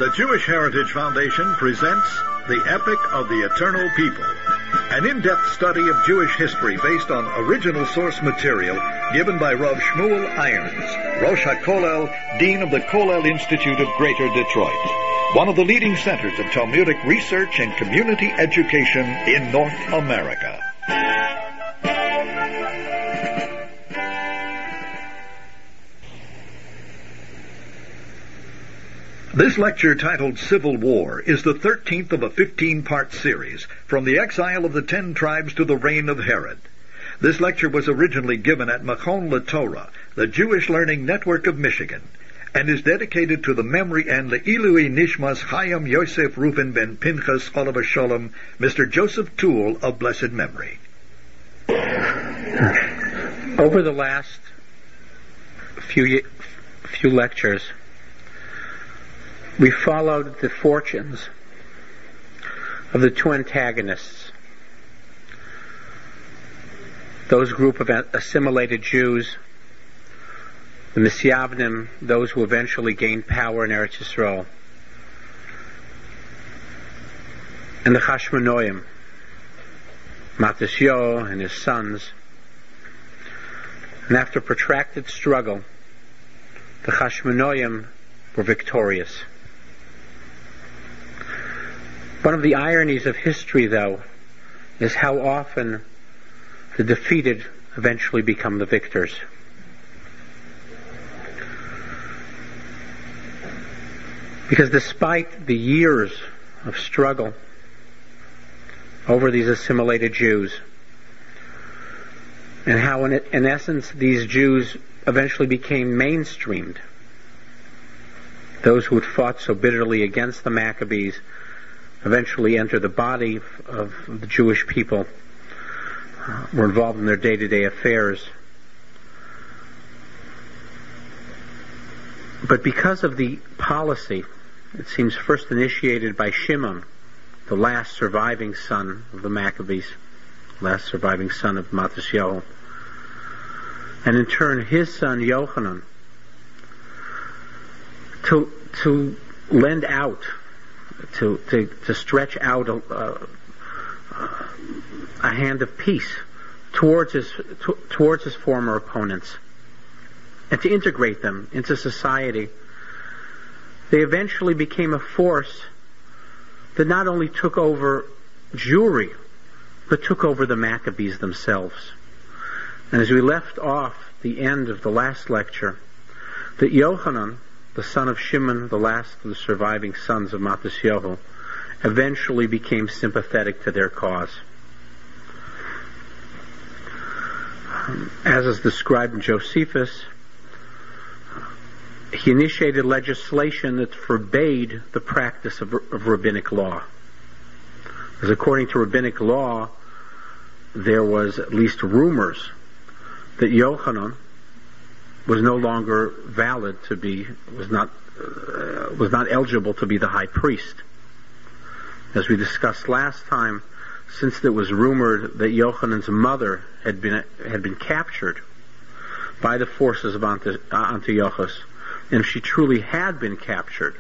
The Jewish Heritage Foundation presents The Epic of the Eternal People, an in-depth study of Jewish history based on original source material given by Rav Shmuel Irons, Rosh HaKollel, Dean of the Kollel Institute of Greater Detroit, one of the leading centers of Talmudic research and community education in North America. This lecture, titled Civil War, is the 13th of a 15-part series, From the Exile of the 10 Tribes to the Reign of Herod. This lecture was originally given at Machon LaTorah, the Jewish Learning Network of Michigan, and is dedicated to the memory and Le'ilui Nishmas Chaim Yosef Reuven ben Pinchas Olav Sholem, Mr. Joseph Toole of blessed memory. Over the last few lectures, we followed the fortunes of the two antagonists, those group of assimilated Jews, the Misyavnim, those who eventually gained power in Eretz Yisrael, and the Chashmonoim, Matisyahu and his sons. And after protracted struggle, the Chashmonoim were victorious. One of the ironies of history, though, is how often the defeated eventually become the victors. Because despite the years of struggle over these assimilated Jews, and how in essence these Jews eventually became mainstreamed, those who had fought so bitterly against the Maccabees eventually enter the body of the Jewish people, were involved in their day-to-day affairs. But because of the policy, it seems first initiated by Shimon, the last surviving son of the Maccabees, last surviving son of Matisyahu, and in turn his son Yochanan, to lend out, to stretch out a hand of peace towards his former opponents, and to integrate them into society. They eventually became a force that not only took over Jewry, but took over the Maccabees themselves. And as we left off the end of the last lecture, that Yochanan, the son of Shimon, the last of the surviving sons of Matisyahu, eventually became sympathetic to their cause. As is described in Josephus, he initiated legislation that forbade the practice of rabbinic law. Because according to rabbinic law, there was at least rumors that Yochanan was no longer valid to be, was not eligible to be the high priest. As we discussed last time, since it was rumored that Yochanan's mother had been captured by the forces of Antiochus, and if she truly had been captured,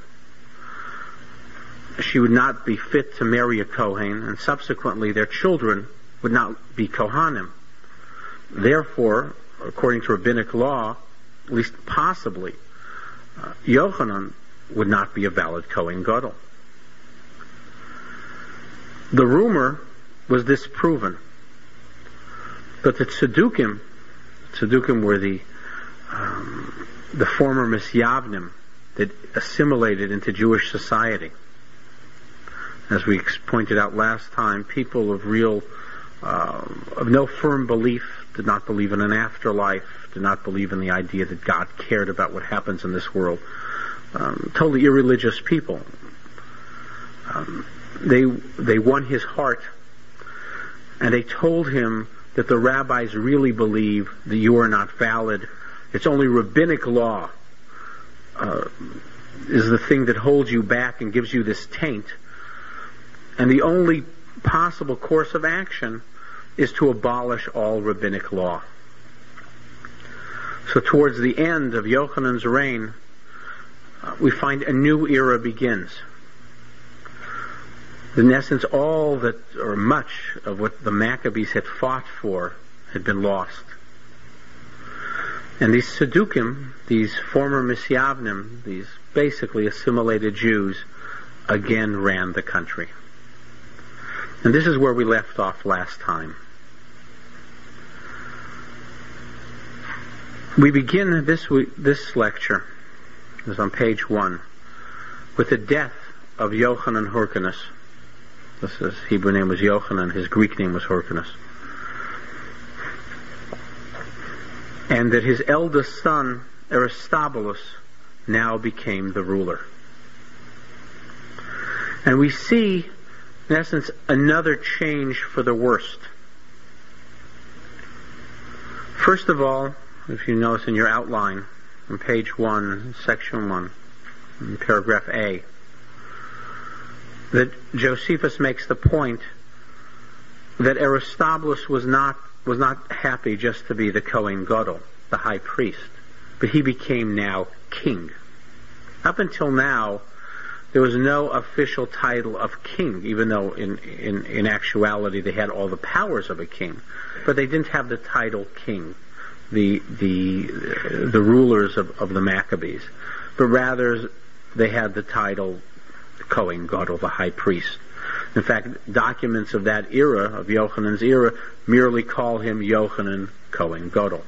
she would not be fit to marry a Kohen, and subsequently their children would not be Kohanim. Therefore, according to rabbinic law, at least possibly, Yochanan would not be a valid Kohen Gadol. The rumor was disproven, but the Tzedukim were the former Misyavnim that assimilated into Jewish society. As we pointed out last time, people of no firm belief, did not believe in an afterlife, did not believe in the idea that God cared about what happens in this world. Totally irreligious people. They won his heart, and they told him that the rabbis really believe that you are not valid. It's only rabbinic law is the thing that holds you back and gives you this taint. And the only possible course of action is to abolish all rabbinic law. So towards the end of Yochanan's reign, we find a new era begins. In essence, all that, or much of what the Maccabees had fought for had been lost. And these Sadukim, these former Misyavnim, these basically assimilated Jews, again ran the country. And this is where we left off last time. We begin this lecture, it was on page 1, with the death of Yochanan Hyrcanus. His Hebrew name was Yochanan, his Greek name was Hyrcanus. And that his eldest son, Aristobulus, now became the ruler. And we see, in essence, another change for the worst. First of all, if you notice in your outline, on page 1, section 1, in paragraph A, that Josephus makes the point that Aristobulus was not happy just to be the Kohen Gadol, the high priest, but he became now king. Up until now, there was no official title of king, even though in actuality they had all the powers of a king, but they didn't have the title king, the rulers of the Maccabees, but rather they had the title Kohen Gadol, the high priest. In fact, documents of that era, of Yochanan's era, merely call him Yochanan Kohen Gadol.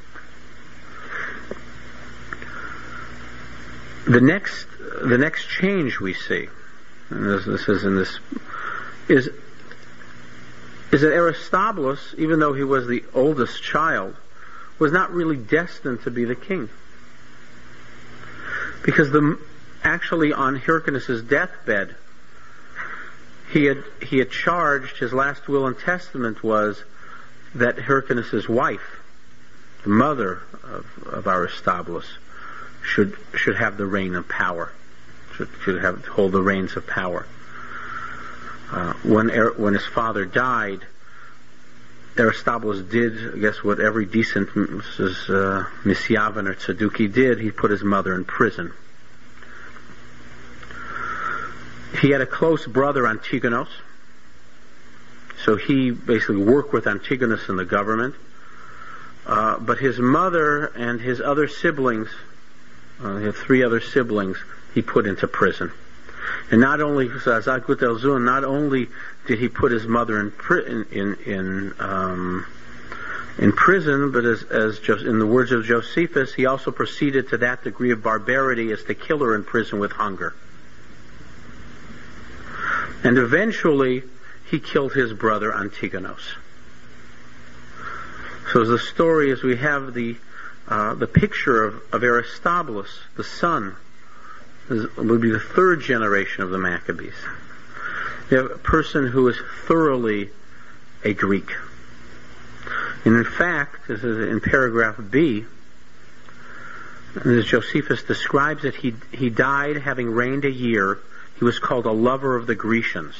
The next change we see, and this is in this, is that Aristobulus, even though he was the oldest child, was not really destined to be the king. Because actually on Hyrcanus' deathbed, he had charged, his last will and testament was that Hyrcanus' wife, the mother of Aristobulus, should have the reign of power, should hold the reins of power. When his father died, Aristobulus did, I guess, what every decent Misyavin or Tzaduki did. He put his mother in prison. He had a close brother, Antigonus, so he basically worked with Antigonus in the government. But his mother and his other siblings, he had 3 other siblings, he put into prison. And not only did he put his mother in prison, but as in the words of Josephus, he also proceeded to that degree of barbarity as to kill her in prison with hunger. And eventually, he killed his brother Antigonus. So as the story, as we have the picture of Aristobulus, the son, would be the 3rd generation of the Maccabees. You have a person who is thoroughly a Greek. And in fact, this is in paragraph B, and as Josephus describes it, he died having reigned a year. He was called a lover of the Grecians.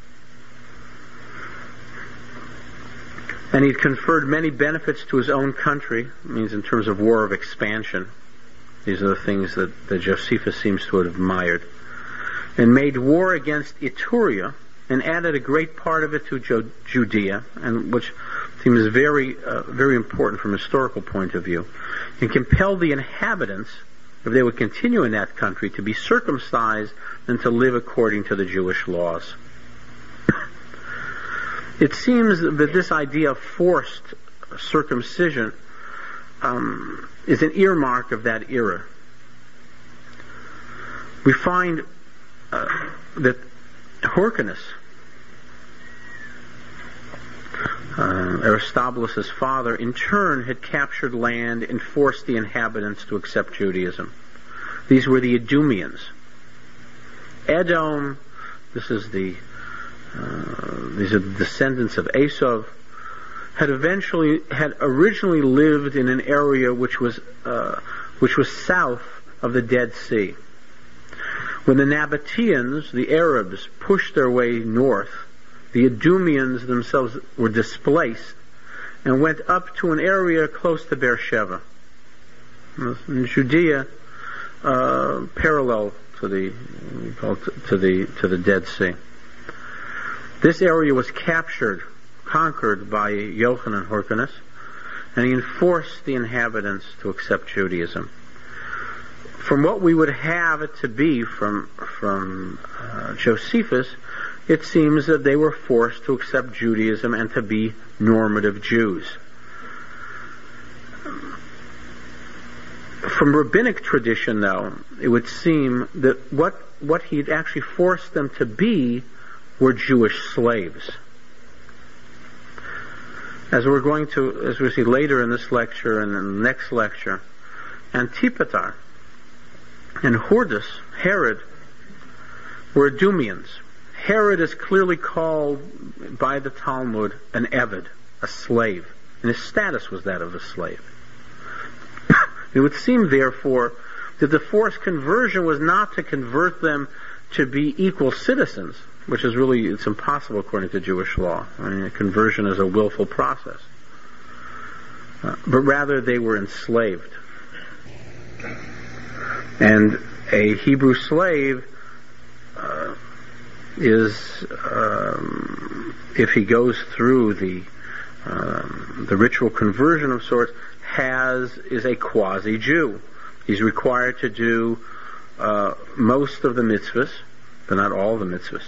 And he'd conferred many benefits to his own country, means in terms of war of expansion. These are the things that Josephus seems to have admired. And made war against Etruria and added a great part of it to Judea, and which seems very important from a historical point of view, and compelled the inhabitants, if they would continue in that country, to be circumcised and to live according to the Jewish laws. It seems that this idea of forced circumcision is an earmark of that era. We find that Hyrcanus, Aristobulus' father, in turn had captured land and forced the inhabitants to accept Judaism. These were the Edomians. Edom, these are the descendants of Esau, had originally lived in an area which was south of the Dead Sea. When the Nabateans, the Arabs, pushed their way north, the Edomians themselves were displaced and went up to an area close to Beersheba. In Judea, parallel to the Dead Sea. This area was conquered by Yochanan Hyrcanus, and he enforced the inhabitants to accept Judaism. From what we would have it to be from Josephus, it seems that they were forced to accept Judaism and to be normative Jews. From rabbinic tradition, though, it would seem that what he'd actually forced them to be were Jewish slaves. As we see later in this lecture and in the next lecture, Antipater and Hordus, Herod, were Idumeans. Herod is clearly called by the Talmud an Eved, a slave, and his status was that of a slave. It would seem, therefore, that the forced conversion was not to convert them to be equal citizens, which is really, it's impossible according to Jewish law. I mean, a conversion is a willful process. But rather they were enslaved. And a Hebrew slave if he goes through the ritual conversion of sorts, is a quasi-Jew. He's required to do most of the mitzvahs, but not all the mitzvahs.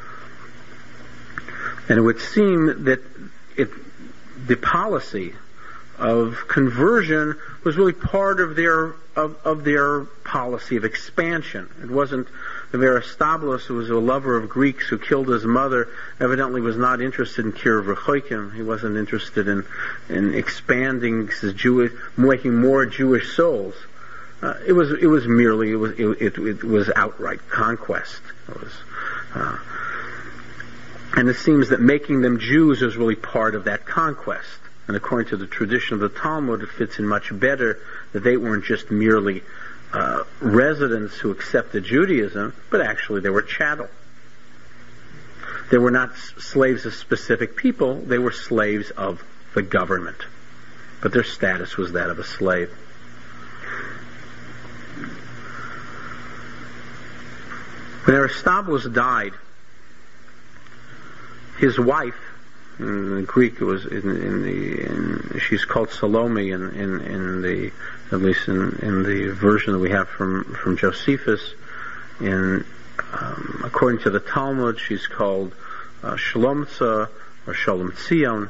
And it would seem that the policy of conversion was really part of their policy of expansion. It wasn't Aristobulus, who was a lover of Greeks, who killed his mother, evidently was not interested in Kiruv Rechoikim. He wasn't interested in expanding his making more Jewish souls. It was outright conquest. And it seems that making them Jews is really part of that conquest. And according to the tradition of the Talmud, it fits in much better that they weren't just merely residents who accepted Judaism, but actually they were chattel. They were not slaves of specific people, they were slaves of the government. But their status was that of a slave. When Aristobulus died, his wife, in Greek it was she's called Salome at least in the version that we have from Josephus. According to the Talmud, she's called Shalomtza or Shalom Tzion.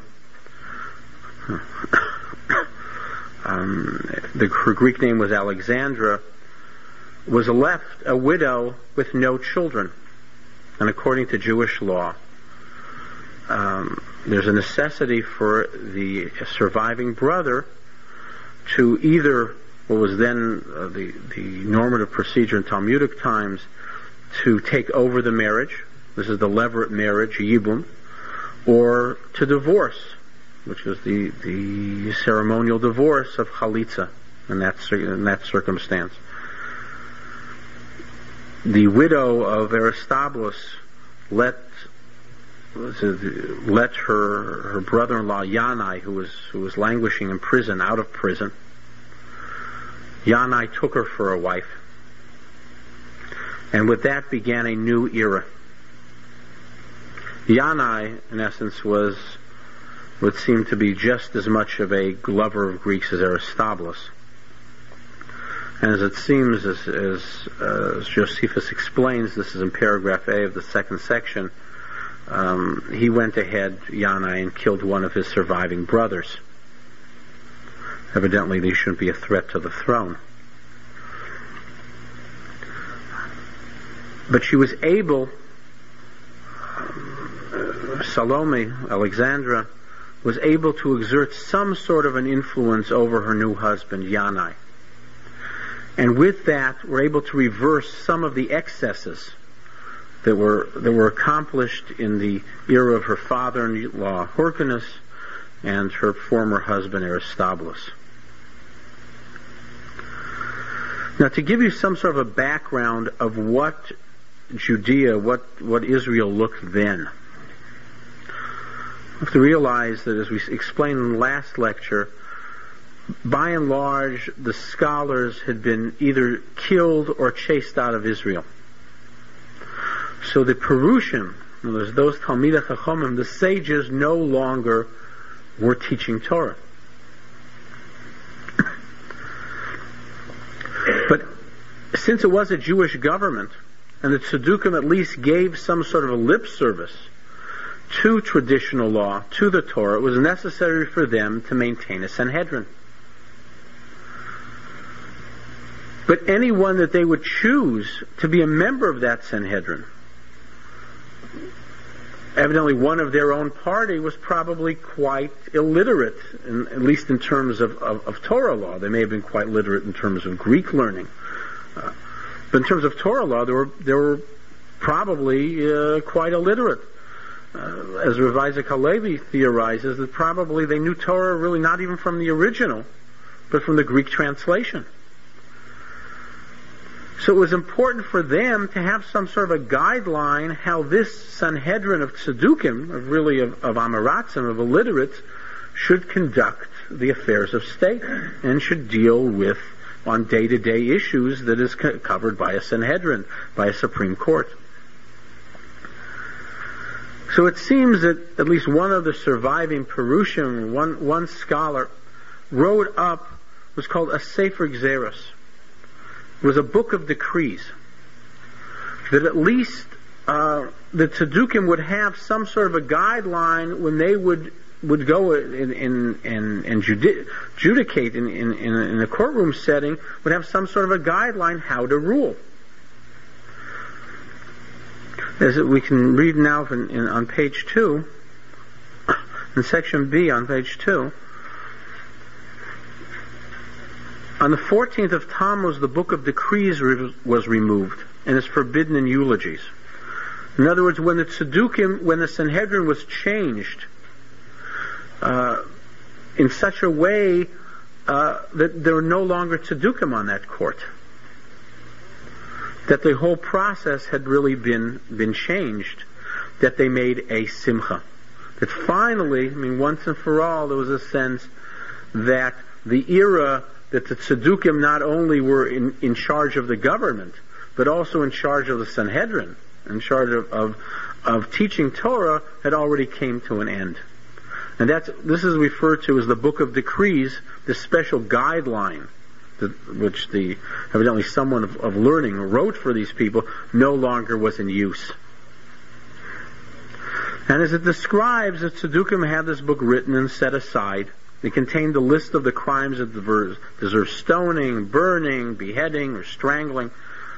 Her Greek name was Alexandra. Was left a widow with no children, and according to Jewish law, there's a necessity for the surviving brother to either, what was then the normative procedure in Talmudic times, to take over the marriage. This is the levirate marriage, yibum, or to divorce, which was the ceremonial divorce of chalitza in that circumstance. The widow of Aristobulus let her brother-in-law Yanai, who was languishing in prison, out of prison. Yanai took her for a wife, and with that began a new era. Yanai, in essence, would seem to be just as much of a lover of Greeks as Aristobulus. And as it seems, as Josephus explains, this is in paragraph A of the second section, he went ahead, Yanai, and killed one of his surviving brothers. Evidently, they shouldn't be a threat to the throne. But she was able, Salome, Alexandra, was able to exert some sort of an influence over her new husband, Yanai. And with that, we're able to reverse some of the excesses that were accomplished in the era of her father-in-law Hyrcanus and her former husband Aristobulus. Now, to give you some sort of a background of what Judea, what Israel looked then, you have to realize that, as we explained in the last lecture, by and large, the scholars had been either killed or chased out of Israel. So the Perushim, those Talmidei Chachomim, the sages, no longer were teaching Torah. But since it was a Jewish government, and the Tzedukim at least gave some sort of a lip service to traditional law, to the Torah, it was necessary for them to maintain a Sanhedrin. But anyone that they would choose to be a member of that Sanhedrin, evidently one of their own party, was probably quite illiterate, at least in terms of Torah law. They may have been quite literate in terms of Greek learning. But in terms of Torah law, they were probably quite illiterate. As Rav Isaac Halevi theorizes, that probably they knew Torah really not even from the original, but from the Greek translation. So it was important for them to have some sort of a guideline how this Sanhedrin of Tzedukim, of Amoratzim, of illiterates, should conduct the affairs of state and should deal with on day-to-day issues that is covered by a Sanhedrin, by a Supreme Court. So it seems that at least one of the surviving Perushim, one scholar, wrote up, was called a Sefer Gzeros. It was a book of decrees that at least the Tzedukim would have some sort of a guideline when they would go and judicate in a courtroom setting, would have some sort of a guideline how to rule. As we can read now on page 2, in section B on page 2, on the 14th of Tammuz, the book of decrees was removed and is forbidden in eulogies. In other words, when the Tzedukim, when the Sanhedrin was changed in such a way that there were no longer Tzedukim on that court, that the whole process had really been changed, that they made a simcha. That finally, once and for all, there was a sense that the era that the Tzedukim not only were in charge of the government, but also in charge of the Sanhedrin, in charge of teaching Torah, had already came to an end. And this is referred to as the Book of Decrees, the special guideline, which evidently someone of learning wrote for these people, no longer was in use. And as it describes, the Tzedukim had this book written and set aside. It contained a list of the crimes that deserve stoning, burning, beheading, or strangling.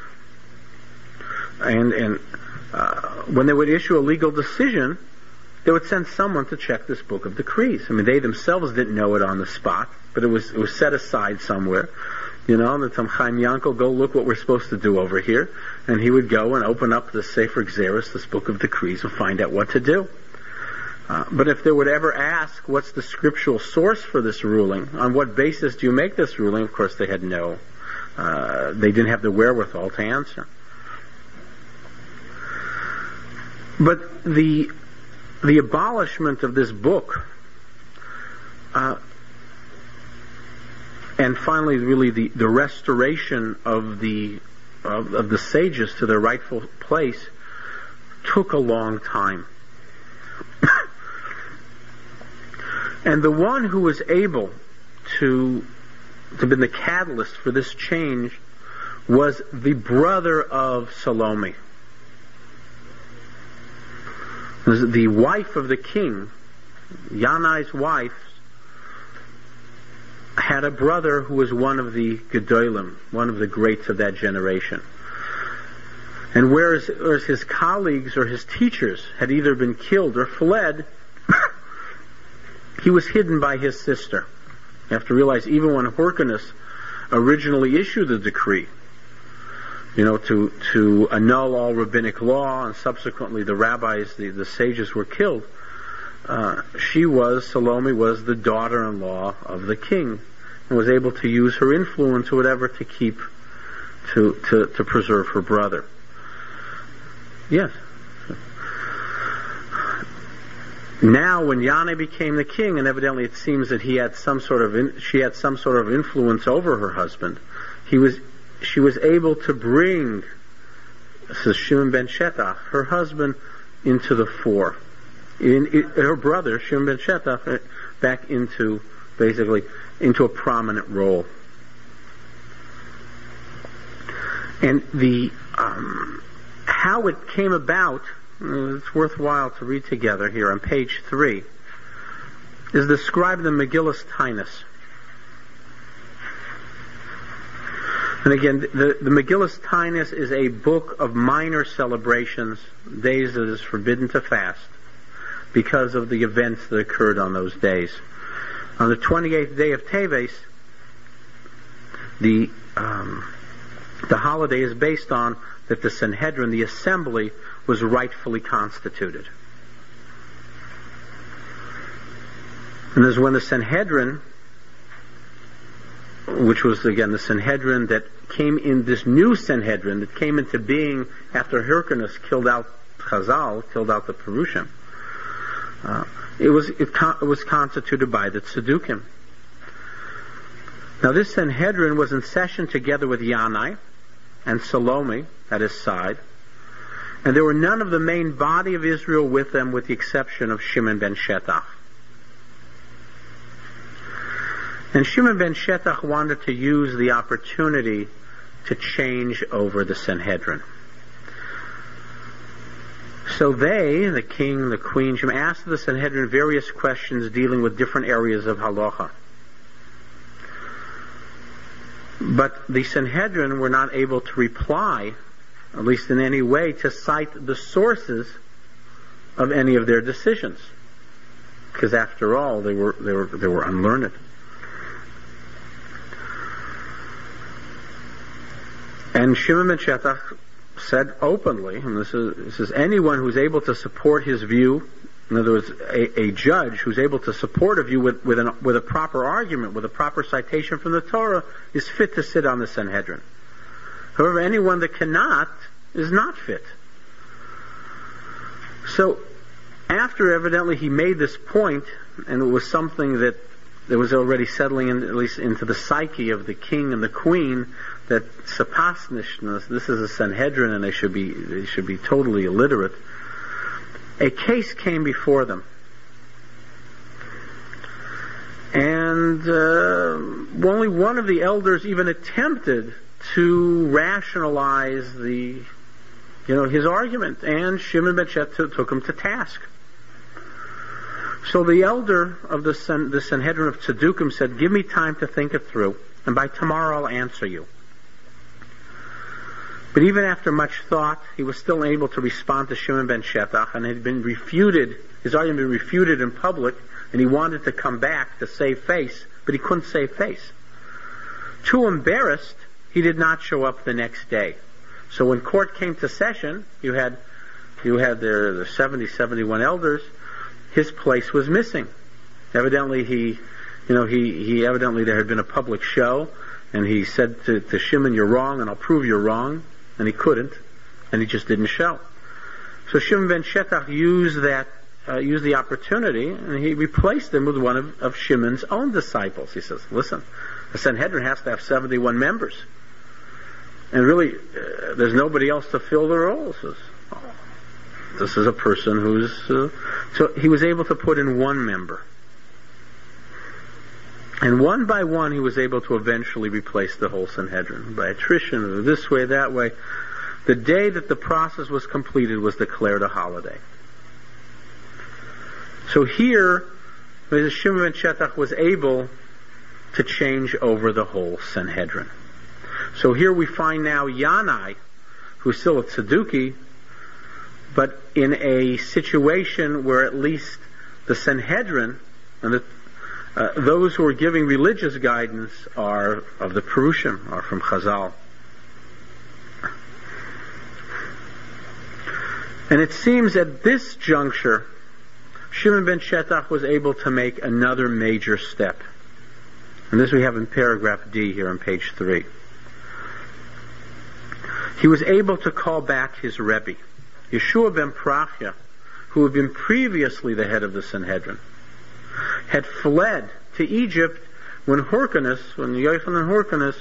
And when they would issue a legal decision, they would send someone to check this book of decrees. They themselves didn't know it on the spot, but it was set aside somewhere. That some Chaim Yankel, go look what we're supposed to do over here. And he would go and open up the Sefer Gzeros, this book of decrees, and find out what to do. But if they would ever ask, what's the scriptural source for this ruling? On what basis do you make this ruling? Of course, they had they didn't have the wherewithal to answer. But the abolishment of this book, and finally, really the restoration of the sages to their rightful place, took a long time. And the one who was able to be the catalyst for this change was the brother of Salome. The wife of the king, Yanai's wife, had a brother who was one of the Gedolim, one of the greats of that generation. And whereas his colleagues or his teachers had either been killed or fled, he was hidden by his sister. You have to realize, even when Hyrcanus originally issued the decree, to annul all rabbinic law, and subsequently the rabbis, the sages were killed, Salome was the daughter-in-law of the king, and was able to use her influence or whatever to to preserve her brother. Yes. Now, when Yanai became the king, and evidently it seems that she had some sort of influence over her husband, she was able to bring, says Shimon ben Shetach, her husband, into the fore. Her brother, Shimon ben Shetach, back into a prominent role. And how it came about, it's worthwhile to read together here on page 3, is described in the Megillus Tainus. And again, the Megillus Tainus is a book of minor celebrations, days that it is forbidden to fast, because of the events that occurred on those days. On the 28th day of Teves, the holiday is based on that the Sanhedrin, the assembly, was rightfully constituted. And this is when the Sanhedrin, which was again the Sanhedrin that came in, this new Sanhedrin that came into being after Hyrcanus killed out Chazal, killed out the Perushim, it was constituted by the Tzedukim. Now this Sanhedrin was in session together with Yanai and Salome at his side, and there were none of the main body of Israel with them, with the exception of Shimon ben Shetach. And Shimon ben Shetach wanted to use the opportunity to change over the Sanhedrin. So they, the king, the queen, asked the Sanhedrin various questions dealing with different areas of halacha. But the Sanhedrin were not able to reply, at least in any way, to cite the sources of any of their decisions, because after all, they were unlearned. And Shimon ben Shetach said openly, and this is anyone who's able to support his view, in other words, a judge who's able to support a view with a proper argument, with a proper citation from the Torah, is fit to sit on the Sanhedrin. However, anyone that cannot is not fit. So, after evidently he made this point, and it was something that was already settling in, at least into the psyche of the king and the queen, that sapasnishness, this is a Sanhedrin and they should be totally illiterate. A case came before them. And only one of the elders even attempted to rationalize his argument, and Shimon ben Shetach took him to task. So the elder of the Sanhedrin of Tzedukim said, "Give me time to think it through, and by tomorrow I'll answer you." But even after much thought, he was still able to respond to Shimon ben Shetach, and had been refuted, his argument had been refuted in public, and he wanted to come back to save face, but he couldn't save face. Too embarrassed, he did not show up the next day. So when court came to session, you had the 71 elders, his place was missing. Evidently evidently there had been a public show, and he said to Shimon, "You're wrong, and I'll prove you're wrong," and he couldn't, and he just didn't show. So Shimon ben Shetach used the opportunity, and he replaced him with one of Shimon's own disciples. He says, "Listen, the Sanhedrin has to have 71 members, and really, there's nobody else to fill the role." He says, this is a person who's... So he was able to put in one member. And one by one, he was able to eventually replace the whole Sanhedrin by attrition, or this way, that way. The day that the process was completed was declared a holiday. So here, Shimon ben Shetach was able to change over the whole Sanhedrin. So here we find now Yanai, who's still a Tzeduki, but in a situation where at least the Sanhedrin and those who are giving religious guidance are of the Perushim, are from Chazal. And it seems at this juncture, Shimon ben Shetach was able to make another major step. And this we have in paragraph D here on page 3. He was able to call back his Rebbe, Yeshua ben Prachya, who had been previously the head of the Sanhedrin, had fled to Egypt when Yochanan Hyrcanus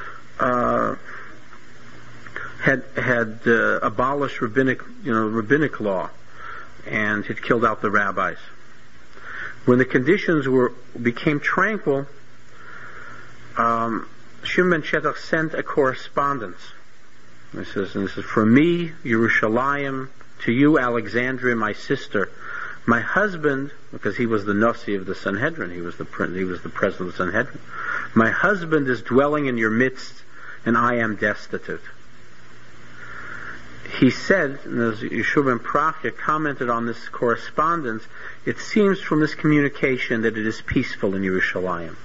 had abolished rabbinic law and had killed out the rabbis. When the conditions became tranquil, Shimon ben Shetach sent a correspondence. This is from me, Yerushalayim, to you, Alexandria, my sister. My husband, because he was the Nasi of the Sanhedrin, he was the president of the Sanhedrin. My husband is dwelling in your midst, and I am destitute. He said, and as Yeshua ben Prachya commented on this correspondence, it seems from this communication that it is peaceful in Yerushalayim.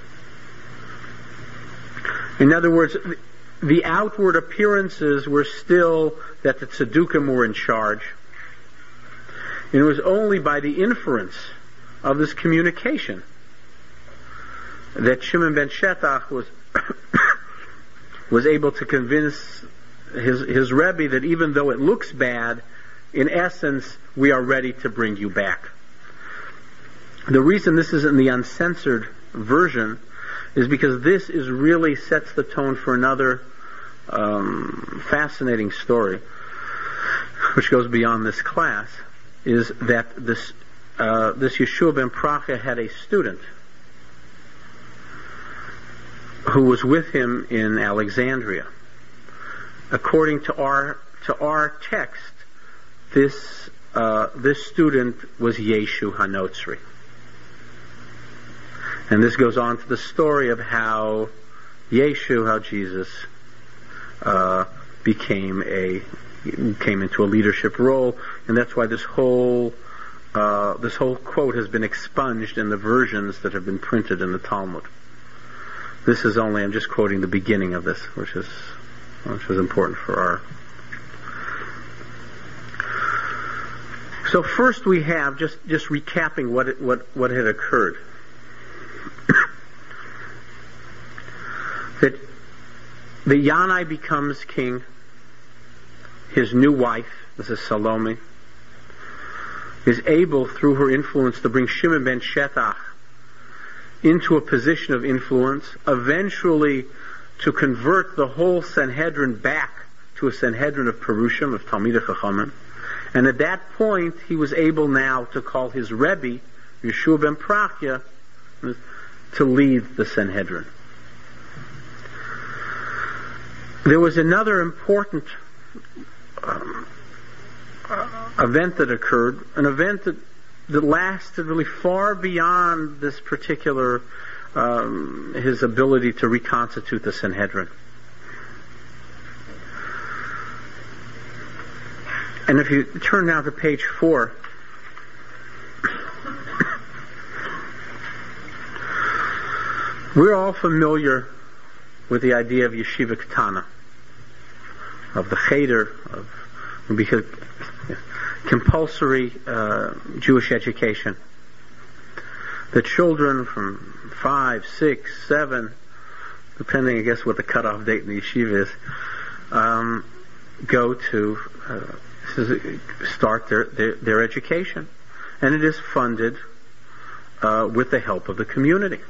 In other words, the outward appearances were still that the Tzedukim were in charge. And it was only by the inference of this communication that Shimon ben Shetach was able to convince his Rebbe that even though it looks bad, in essence, we are ready to bring you back. The reason this is in the uncensored version is because this really sets the tone for another fascinating story, which goes beyond this class, is that this Yeshua ben Prachya had a student who was with him in Alexandria. According to our text, this student was Yeshu HaNotzri. And this goes on to the story of how Jesus came into a leadership role, and that's why this whole quote has been expunged in the versions that have been printed in the Talmud. I'm just quoting the beginning of this, which is important for our. So first we have just recapping what had occurred. that Yanai becomes king. His new wife, this is Salome, is able through her influence to bring Shimon ben Shetach into a position of influence, eventually to convert the whole Sanhedrin back to a Sanhedrin of Perushim, of Talmidei Chachamim. And at that point, he was able now to call his Rebbe, Yeshua ben Prachya, to lead the Sanhedrin. There was another important event that occurred, an event that lasted really far beyond this particular his ability to reconstitute the Sanhedrin. And if you turn now to page 4, we're all familiar with the idea of Yeshiva Ketana, of the Cheder, because compulsory Jewish education. The children from 5, 6, 7, depending, I guess, what the cutoff date in the yeshiva is, go to start their education, and it is funded with the help of the community.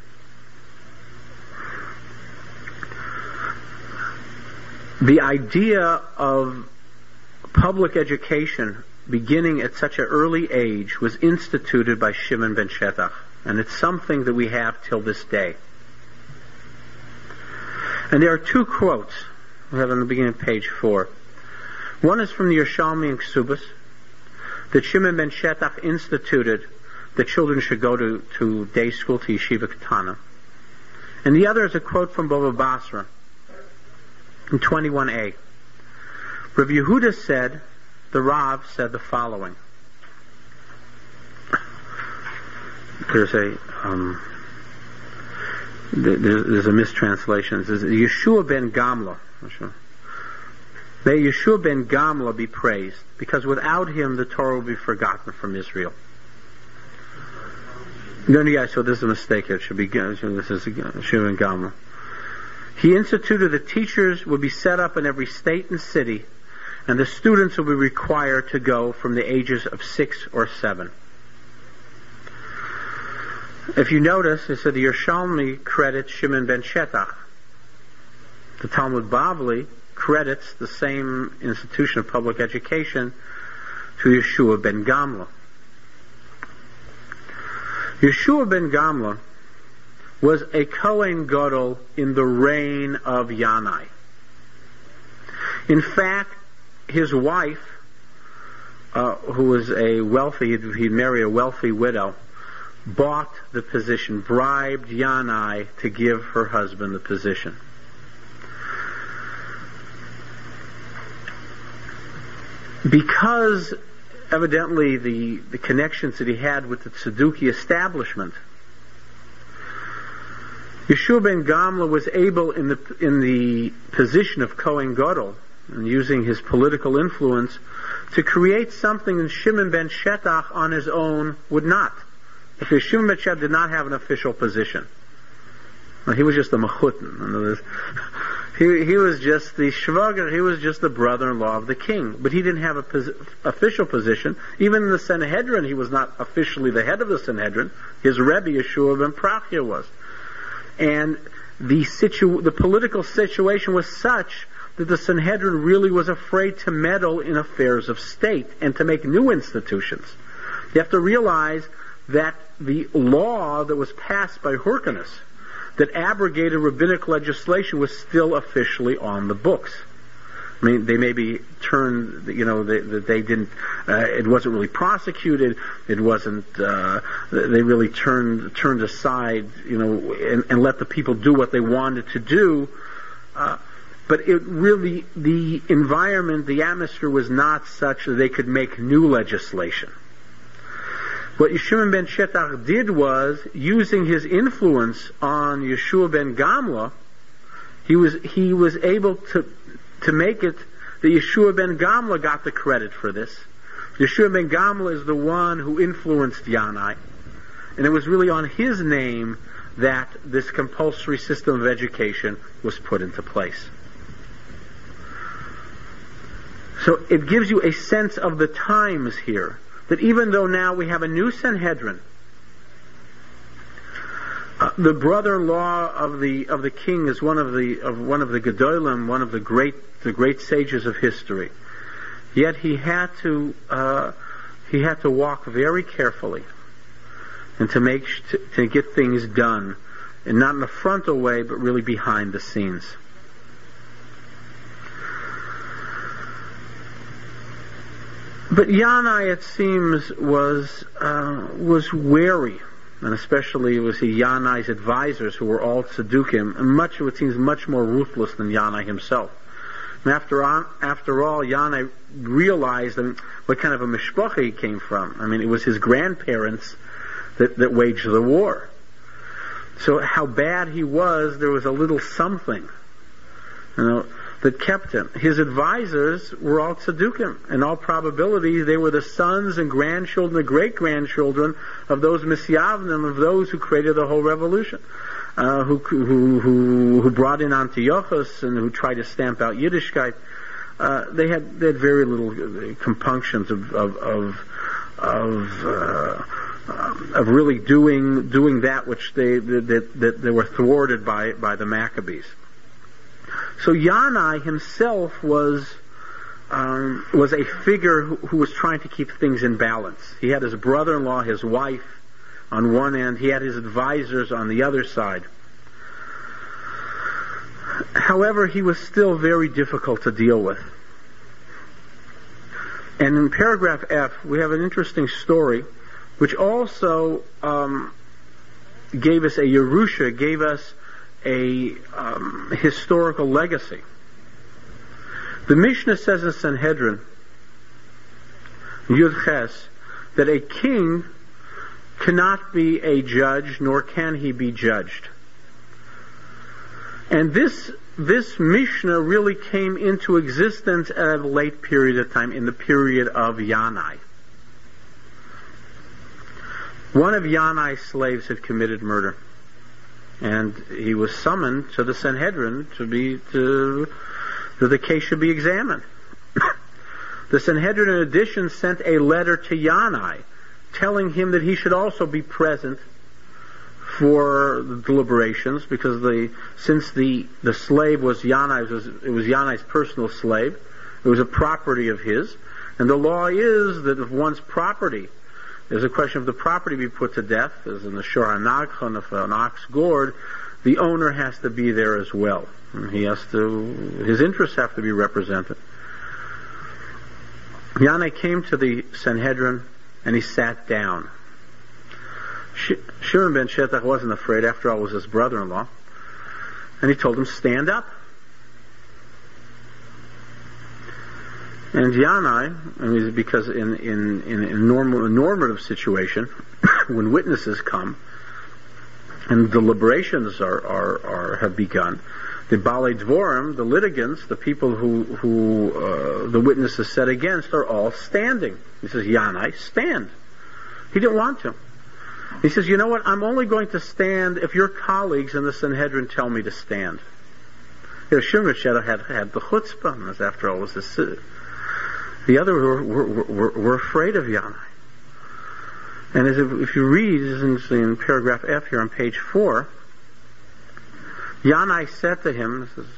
The idea of public education beginning at such an early age was instituted by Shimon ben Shetach, and it's something that we have till this day. And there are two quotes we have on the beginning of page 4. One is from the Yerushalmi and Ksubas, that Shimon ben Shetach instituted that children should go to day school, to Yeshiva Ketana. And the other is a quote from Bava Basra in 21a. Rav Yehuda said, the Rav said the following. There's a mistranslation. It says, Yeshua ben Gamla. May Yeshua ben Gamla be praised, because without him the Torah will be forgotten from Israel. So this is a mistake. It should be, this is Yeshua ben Gamla. He instituted that teachers would be set up in every state and city, and the students will be required to go from the ages of 6 or 7. If you notice, it said the Yerushalmi credits Shimon ben Shetach. The Talmud Bavli credits the same institution of public education to Yeshua ben Gamla. Yeshua ben Gamla was a Kohen Gadol in the reign of Yanai. In fact, his wife, who was a wealthy, he'd marry a wealthy widow, bought the position, bribed Yanai to give her husband the position. Because evidently the connections that he had with the Tzadduki establishment, Yeshua ben Gamla was able in the position of Kohen Gadol, and using his political influence, to create something that Shimon ben Shetach on his own would not. Because Shimon ben Shetach did not have an official position. Well, he was just a mechutin. He was just the shvager, he was just the brother-in-law of the king. But he didn't have an official position. Even in the Sanhedrin, he was not officially the head of the Sanhedrin. His Rebbe, Yeshua ben Prachia, was. And the political situation was such that the Sanhedrin really was afraid to meddle in affairs of state and to make new institutions. You have to realize that the law that was passed by Hyrcanus, that abrogated rabbinic legislation, was still officially on the books. I mean, they maybe turned, they didn't, it wasn't really prosecuted, it wasn't, they really turned aside, and let the people do what they wanted to do. But it really, the environment, the atmosphere was not such that they could make new legislation. What Yeshua ben Shetach did was, using his influence on Yeshua ben Gamla, he was able to make it that Yeshua ben Gamla got the credit for this. Yeshua ben Gamla is the one who influenced Yanai, and it was really on his name that this compulsory system of education was put into place. So it gives you a sense of the times here, that even though now we have a new Sanhedrin, the brother-in-law of the king is one of the Gedolim, one of the great sages of history. Yet he had to walk very carefully, and to get things done, and not in a frontal way, but really behind the scenes. But Yanai, it seems, was wary, and especially it was Yanai's advisors, who were all tzaddukim, and it seems much more ruthless than Yanai himself. And after all, Yanai realized what kind of a mishpacha he came from. I mean, it was his grandparents that waged the war. So how bad he was, there was a little something, that kept him. His advisors were all tzaddukim. In all probability, they were the sons and grandchildren, the great-grandchildren of those misyavnim, of those who created the whole revolution, who brought in Antiochus and who tried to stamp out Yiddishkeit. They had very little compunctions of really doing that which they were thwarted by the Maccabees. So Yanai himself was a figure who was trying to keep things in balance. He had his brother-in-law, his wife, on one end. He had his advisors on the other side. However, he was still very difficult to deal with. And in paragraph F, we have an interesting story, which also gave us a Yerusha, gave us a historical legacy. The Mishnah says in Sanhedrin, Yud Ches, that a king cannot be a judge, nor can he be judged. And this Mishnah really came into existence at a late period of time, in the period of Yanai. One of Yanai's slaves had committed murder, and he was summoned to the Sanhedrin that the case should be examined. The Sanhedrin, in addition, sent a letter to Yanai, telling him that he should also be present for the deliberations, because since the slave was Yanai's, it was Yanai's personal slave. It was a property of his, and the law is that if one's property, there's a question of the property be put to death, as in the Shor HaNagchon, if an ox gored, the owner has to be there as well. And his interests have to be represented. Yanai came to the Sanhedrin and he sat down. Shimon ben Shetach wasn't afraid, after all it was his brother-in-law, and he told him, stand up. And Yanai, because in a normative situation, when witnesses come and deliberations have begun, the Balei Dvorim, the litigants, the people who the witnesses set against, are all standing. He says, Yanai, stand. He didn't want to. He says, you know what, I'm only going to stand if your colleagues in the Sanhedrin tell me to stand. Shimon had the chutzpah, as after all was the others were afraid of Yanai. And if you read in paragraph F here on page 4, Yanai said to him, this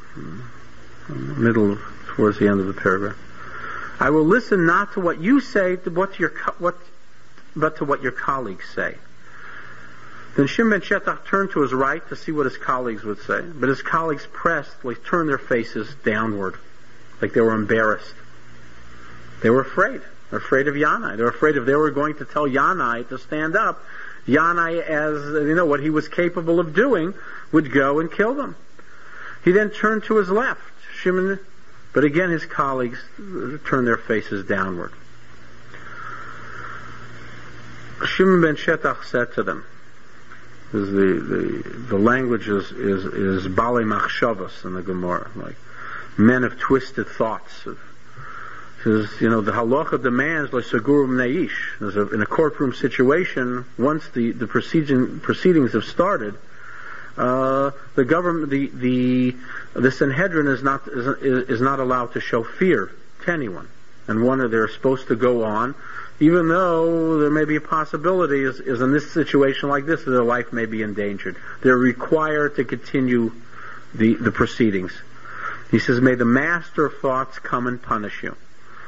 is towards the end of the paragraph, I will listen not to what you say, but to what your colleagues say. Then Shimon ben Shetach turned to his right to see what his colleagues would say, but his colleagues turned their faces downward, like they were embarrassed. They were afraid. They're afraid of Yanai. They're afraid if they were going to tell Yanai to stand up, Yanai, as what he was capable of doing, would go and kill them. He then turned to his left, but again his colleagues turned their faces downward. Shimon ben Shetach said to them, the language is Balei Machshavos in the Gemara, like men of twisted thoughts. Says, the halacha demands like segurum neish. In a courtroom situation, once the proceedings have started, the government, the Sanhedrin is not allowed to show fear to anyone, and they're supposed to go on, even though there may be a possibility, is in this situation like this, that their life may be endangered. They're required to continue the proceedings. He says, may the master of thoughts come and punish you.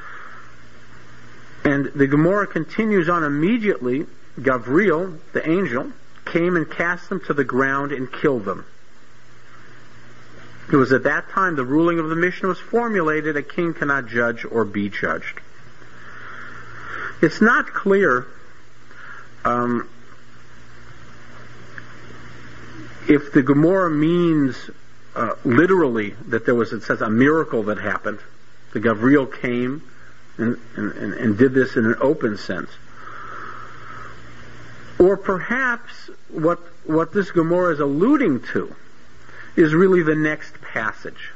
And the Gemara continues on immediately. Gavriel, the angel, came and cast them to the ground and killed them. It was at that time the ruling of the Mishnah was formulated, a king cannot judge or be judged. It's not clear if the Gemara means literally that it says a miracle that happened. The Gavriel came and did this in an open sense. Or perhaps what this Gemara is alluding to is really the next passage.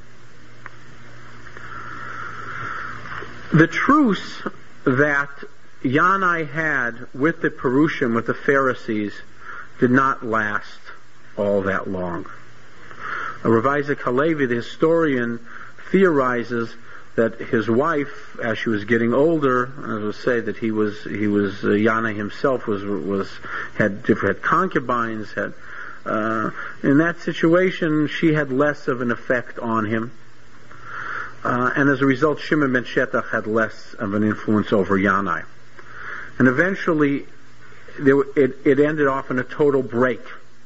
The truce that Yanai had with the Perushim, with the Pharisees, did not last all that long. Rav Isaac Halevi, the historian, theorizes that his wife, as she was getting older, as I say, that Yanai himself had concubines, in that situation she had less of an effect on him, and as a result Shimon ben Shetach had less of an influence over Yanai, and eventually it ended off in a total break,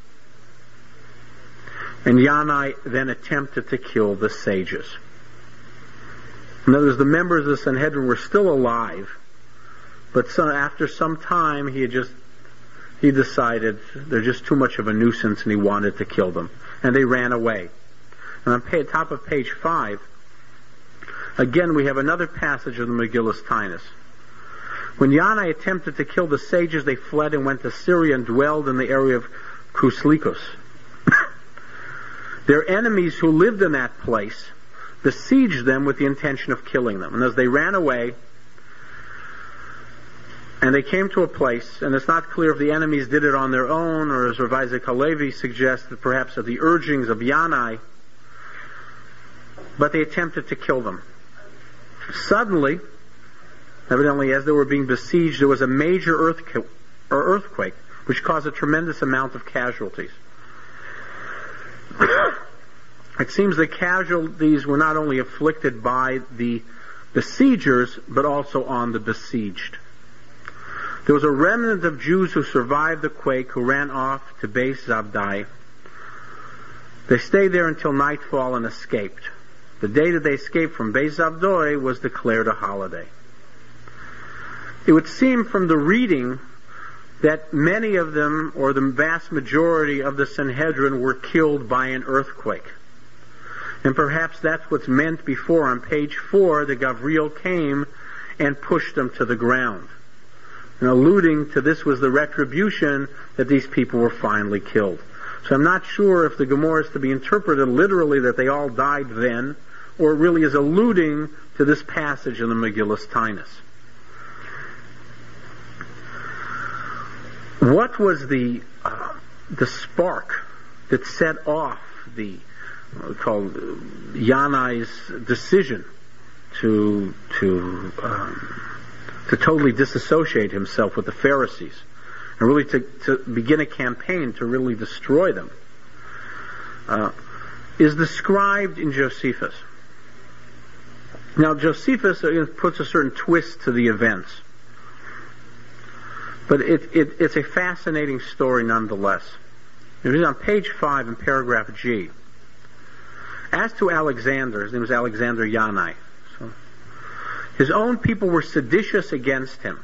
and Yanai then attempted to kill the sages. In other words, the members of the Sanhedrin were still alive, but after some time he decided they're just too much of a nuisance and he wanted to kill them. And they ran away. And on top of page 5, again we have another passage of the Megillas Taanis. When Yanai attempted to kill the sages, they fled and went to Syria and dwelled in the area of Kuslikos. Their enemies who lived in that place besieged them with the intention of killing them. And as they ran away, and they came to a place, and it's not clear if the enemies did it on their own, or as Rav Isaac Halevi suggests, that perhaps at the urgings of Yanai, but they attempted to kill them. Suddenly, evidently as they were being besieged, there was a major earthquake, which caused a tremendous amount of casualties. It seems the casualties were not only inflicted by the besiegers, but also on the besieged. There was a remnant of Jews who survived the quake, who ran off to Beis Zabdai. They stayed there until nightfall and escaped. The day that they escaped from Beis Zabdai was declared a holiday. It would seem from the reading that many of them, or the vast majority of the Sanhedrin, were killed by an earthquake. And perhaps that's what's meant before on page 4, that Gavriel came and pushed them to the ground. And alluding to this was the retribution that these people were finally killed. So I'm not sure if the Gemara is to be interpreted literally that they all died then, or it really is alluding to this passage in the Megillas Tainus. What was the spark that set off the called Yanai's decision to totally disassociate himself with the Pharisees and really to begin a campaign to really destroy them, is described in Josephus. Now, Josephus puts a certain twist to the events, but it's a fascinating story nonetheless. It is on page 5 in paragraph G. As to Alexander, his name was Alexander Yanai. So, his own people were seditious against him.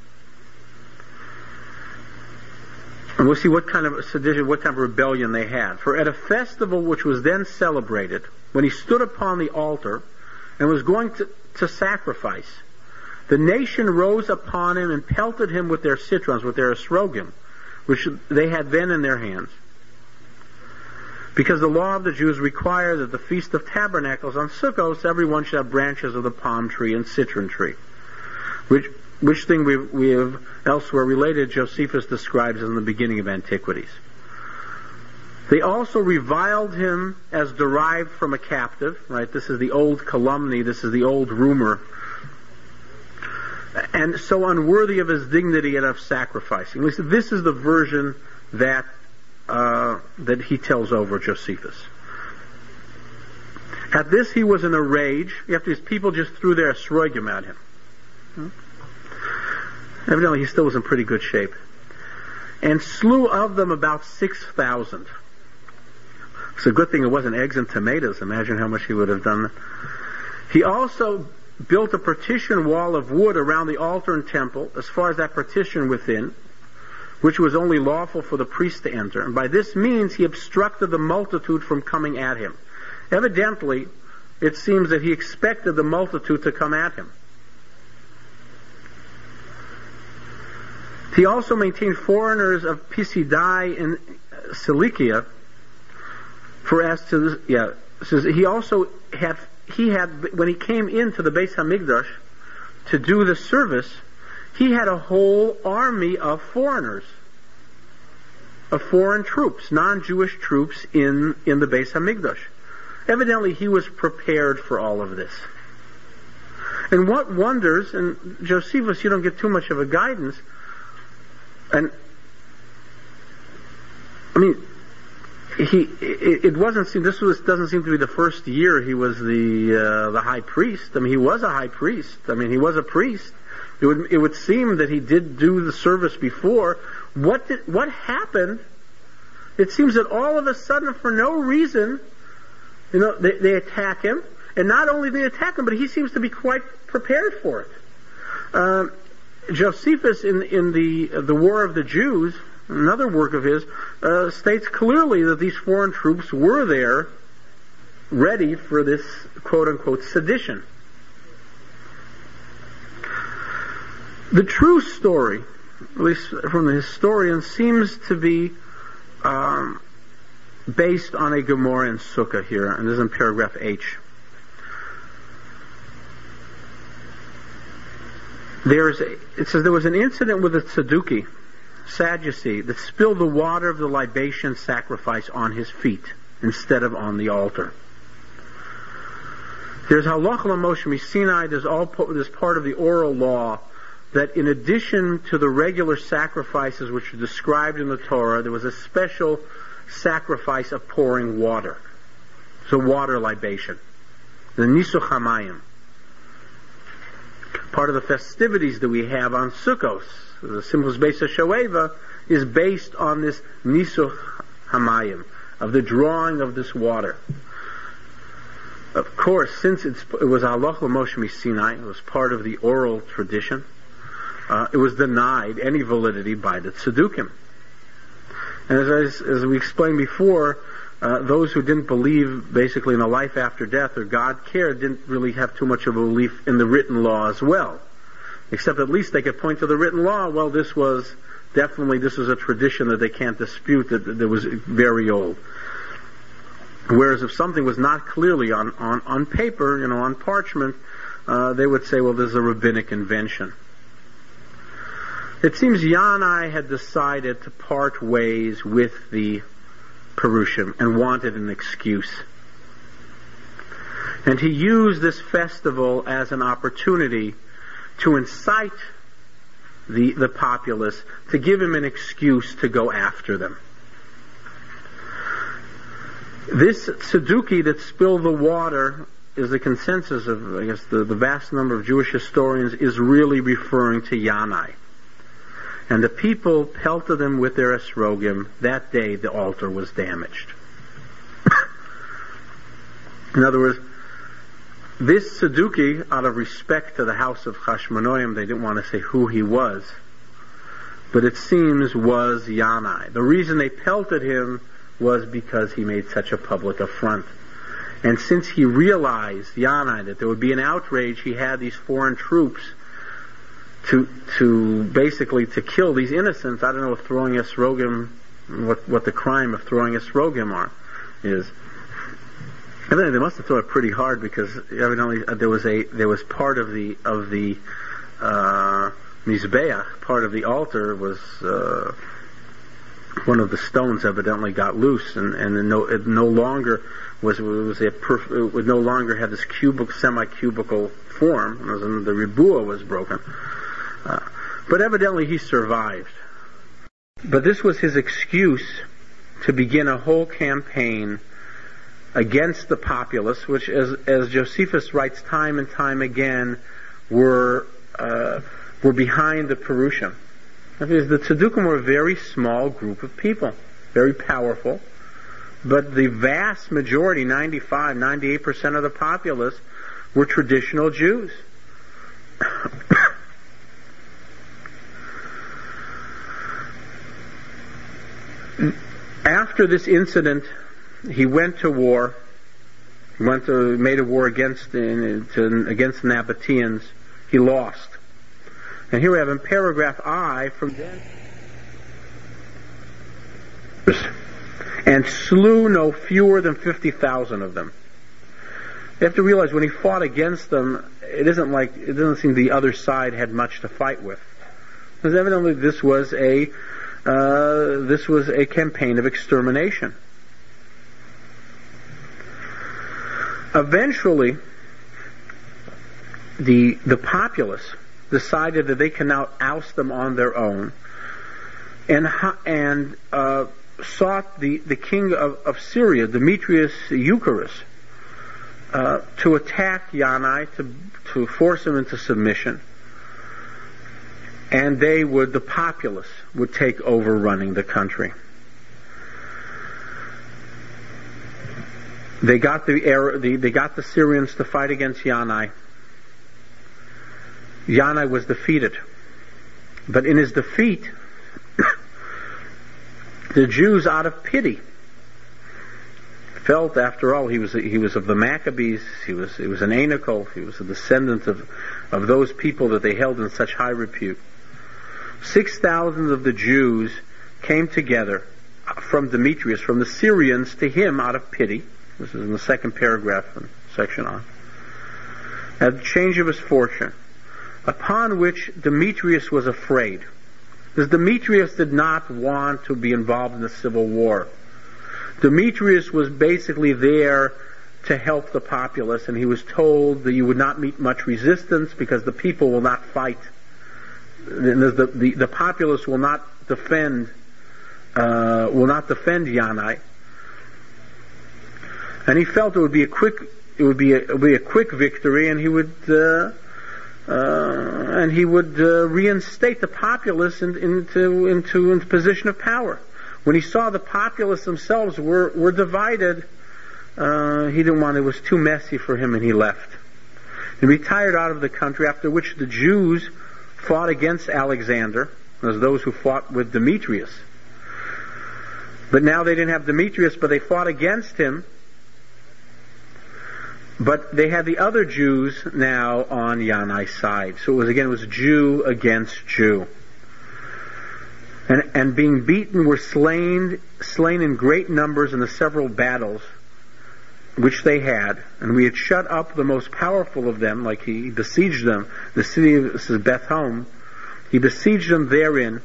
And we'll see what kind of sedition, what kind of rebellion they had. For at a festival which was then celebrated, when he stood upon the altar and was going to sacrifice, the nation rose upon him and pelted him with their citrons, with their esrogim, which they had then in their hands. Because the law of the Jews required that the Feast of Tabernacles on Sukkot, everyone should have branches of the palm tree and citron tree. Which thing we have elsewhere related, Josephus describes as in the beginning of Antiquities. They also reviled him as derived from a captive, right? This is the old calumny, this is the old rumor, and so unworthy of his dignity and of sacrificing. At least this is the version that he tells over Josephus. At this he was in a rage, after his people just threw their esrogim at him. Evidently he still was in pretty good shape. And slew of them about 6,000. It's a good thing it wasn't eggs and tomatoes. Imagine how much he would have done. He also built a partition wall of wood around the altar and temple, as far as that partition within, which was only lawful for the priest to enter. And by this means he obstructed the multitude from coming at him. Evidently, it seems that he expected the multitude to come at him. He also maintained foreigners of Pisidai in Cilicia, for as to this, says he also had when he came into the Beis Hamikdash to do the service, he had a whole army of foreigners, of foreign troops, non-Jewish troops in the Beis Hamikdash. Evidently he was prepared for all of this. And what wonders, and Josephus, you don't get too much of a guidance, and I mean, doesn't seem to be the first year he was the high priest. I mean, he was a high priest. I mean, he was a priest. It would seem that he did do the service before. What happened? It seems that all of a sudden, for no reason, they attack him, and not only they attack him, but he seems to be quite prepared for it. Josephus in the War of the Jews, another work of his, states clearly that these foreign troops were there, ready for this quote-unquote sedition. The true story, at least from the historian, seems to be based on a Gemara in Sukkah here, and this is in paragraph H. It says there was an incident with a Sadducee that spilled the water of the libation sacrifice on his feet instead of on the altar. There's Halacha Moshe Sinai, there's part of the oral law that in addition to the regular sacrifices which are described in the Torah, there was a special sacrifice of pouring water. It's a water libation. The Nisuch HaMayim. Part of the festivities that we have on Sukkos, the Simchas Beis HaShoeva, is based on this Nisuch HaMayim, of the drawing of this water. Of course, since it was Halacha Moshe Sinai, it was part of the oral tradition, it was denied any validity by the Tzedukim. And as we explained before, those who didn't believe basically in a life after death or God cared didn't really have too much of a belief in the written law as well. Except at least they could point to the written law. Well, this was a tradition that they can't dispute, that was very old. Whereas if something was not clearly on paper, on parchment, they would say, well, there's a rabbinic invention. It seems Yanai had decided to part ways with the Perushim and wanted an excuse. And he used this festival as an opportunity to incite the populace, to give him an excuse to go after them. This Tzeduki that spilled the water is the consensus of, I guess, the vast number of Jewish historians, is really referring to Yanai. And the people pelted him with their esrogim. That day the altar was damaged. In other words, this Tzeduki, out of respect to the house of Chashmonoim, they didn't want to say who he was, but it seems was Yanai. The reason they pelted him was because he made such a public affront. And since he realized, Yanai, that there would be an outrage, he had these foreign troops to basically to kill these innocents. I don't know if throwing esrogim, what the crime of throwing esrogim is. I think they must have thrown it pretty hard, because evidently there was part of the Mizbeach, part of the altar was one of the stones evidently got loose, and it no longer would no longer have this semi-cubical form. The Ribua was broken. But evidently he survived. But this was his excuse to begin a whole campaign against the populace, which, as Josephus writes time and time again, were behind the Perushim. Because the Tzedukim were a very small group of people, very powerful, but the vast majority, 98% of the populace, were traditional Jews. After this incident, he went to war. He made a war against the Nabateans. He lost. And here we have in paragraph I, from then, and slew no fewer than 50,000 of them. You have to realize when he fought against them, it doesn't seem the other side had much to fight with. Because evidently this was a campaign of extermination. Eventually, the populace decided that they can now oust them on their own, and sought the king of Syria, Demetrius Eucharius, to attack Yanai, to force him into submission. And the populace would take over running the country. They got the Syrians to fight against Yanai. Yanai was defeated. But in his defeat, the Jews, out of pity, felt, after all, he was of the Maccabees, he was an Anakel, he was a descendant of those people that they held in such high repute. 6,000 of the Jews came together from Demetrius, from the Syrians, to him out of pity. This is in the second paragraph in section on. At the change of his fortune, upon which Demetrius was afraid. Because Demetrius did not want to be involved in the civil war. Demetrius was basically there to help the populace, and he was told that you would not meet much resistance because the people will not fight. The populace will not defend Yanai. And he felt it would be a quick victory, and he would reinstate the populace into position of power. When he saw the populace themselves were divided, he didn't want, it was too messy for him, and he left. He retired out of the country, after which the Jews fought against Alexander, as those who fought with Demetrius. But now they didn't have Demetrius, but they fought against him. But they had the other Jews now on Yanai's side. So it was Jew against Jew. And being beaten were slain in great numbers in the several battles which they had. And we had shut up the most powerful of them, like he besieged them, the city of, this is Beth Hom. He besieged them therein.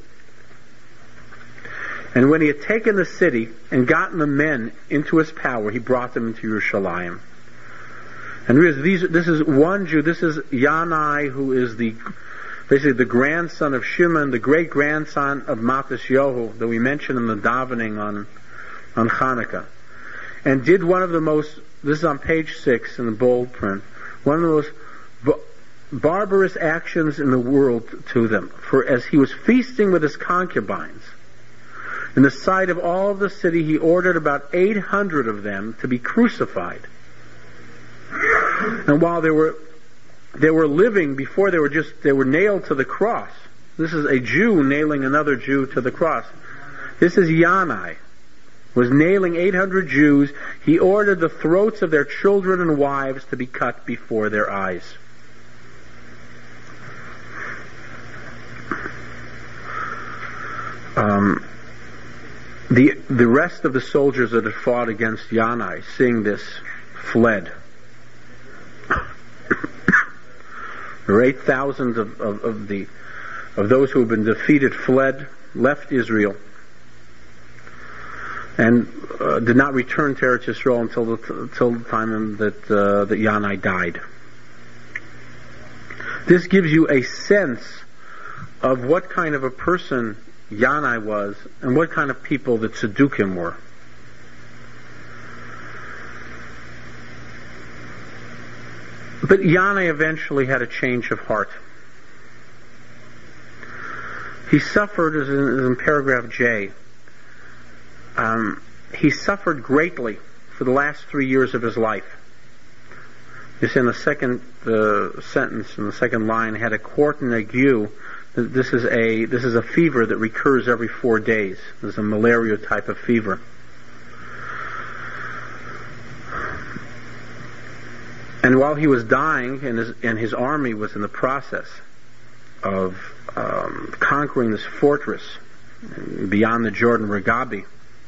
And when he had taken the city and gotten the men into his power, he brought them into Yerushalayim. And this is one Jew. This is Yanai, who is basically the grandson of Shimon, the great grandson of Matisyahu, that we mentioned in the davening on Hanukkah, and did one of the most. This is on page 6 in the bold print. One of the most barbarous actions in the world to them. For as he was feasting with his concubines, in the sight of all of the city, he ordered about 800 of them to be crucified. And while they were living, before they were nailed to the cross. This is a Jew nailing another Jew to the cross. This is Yanai, was nailing 800 Jews. He ordered the throats of their children and wives to be cut before their eyes. The rest of the soldiers that had fought against Yanai, seeing this, fled. There were 8,000 of those who had been defeated fled, left Israel, and did not return to Eretz Yisrael until the time that Yanai died. This gives you a sense of what kind of a person Yanai was and what kind of people the Tzedukim were. But Yanai eventually had a change of heart. He suffered, as in paragraph J, he suffered greatly for the last 3 years of his life. It's in the second sentence, in the second line, had a quartan ague. This is a fever that recurs every 4 days. This is a malaria type of fever. And while he was dying, and his army was in the process of conquering this fortress beyond the Jordan Regabi,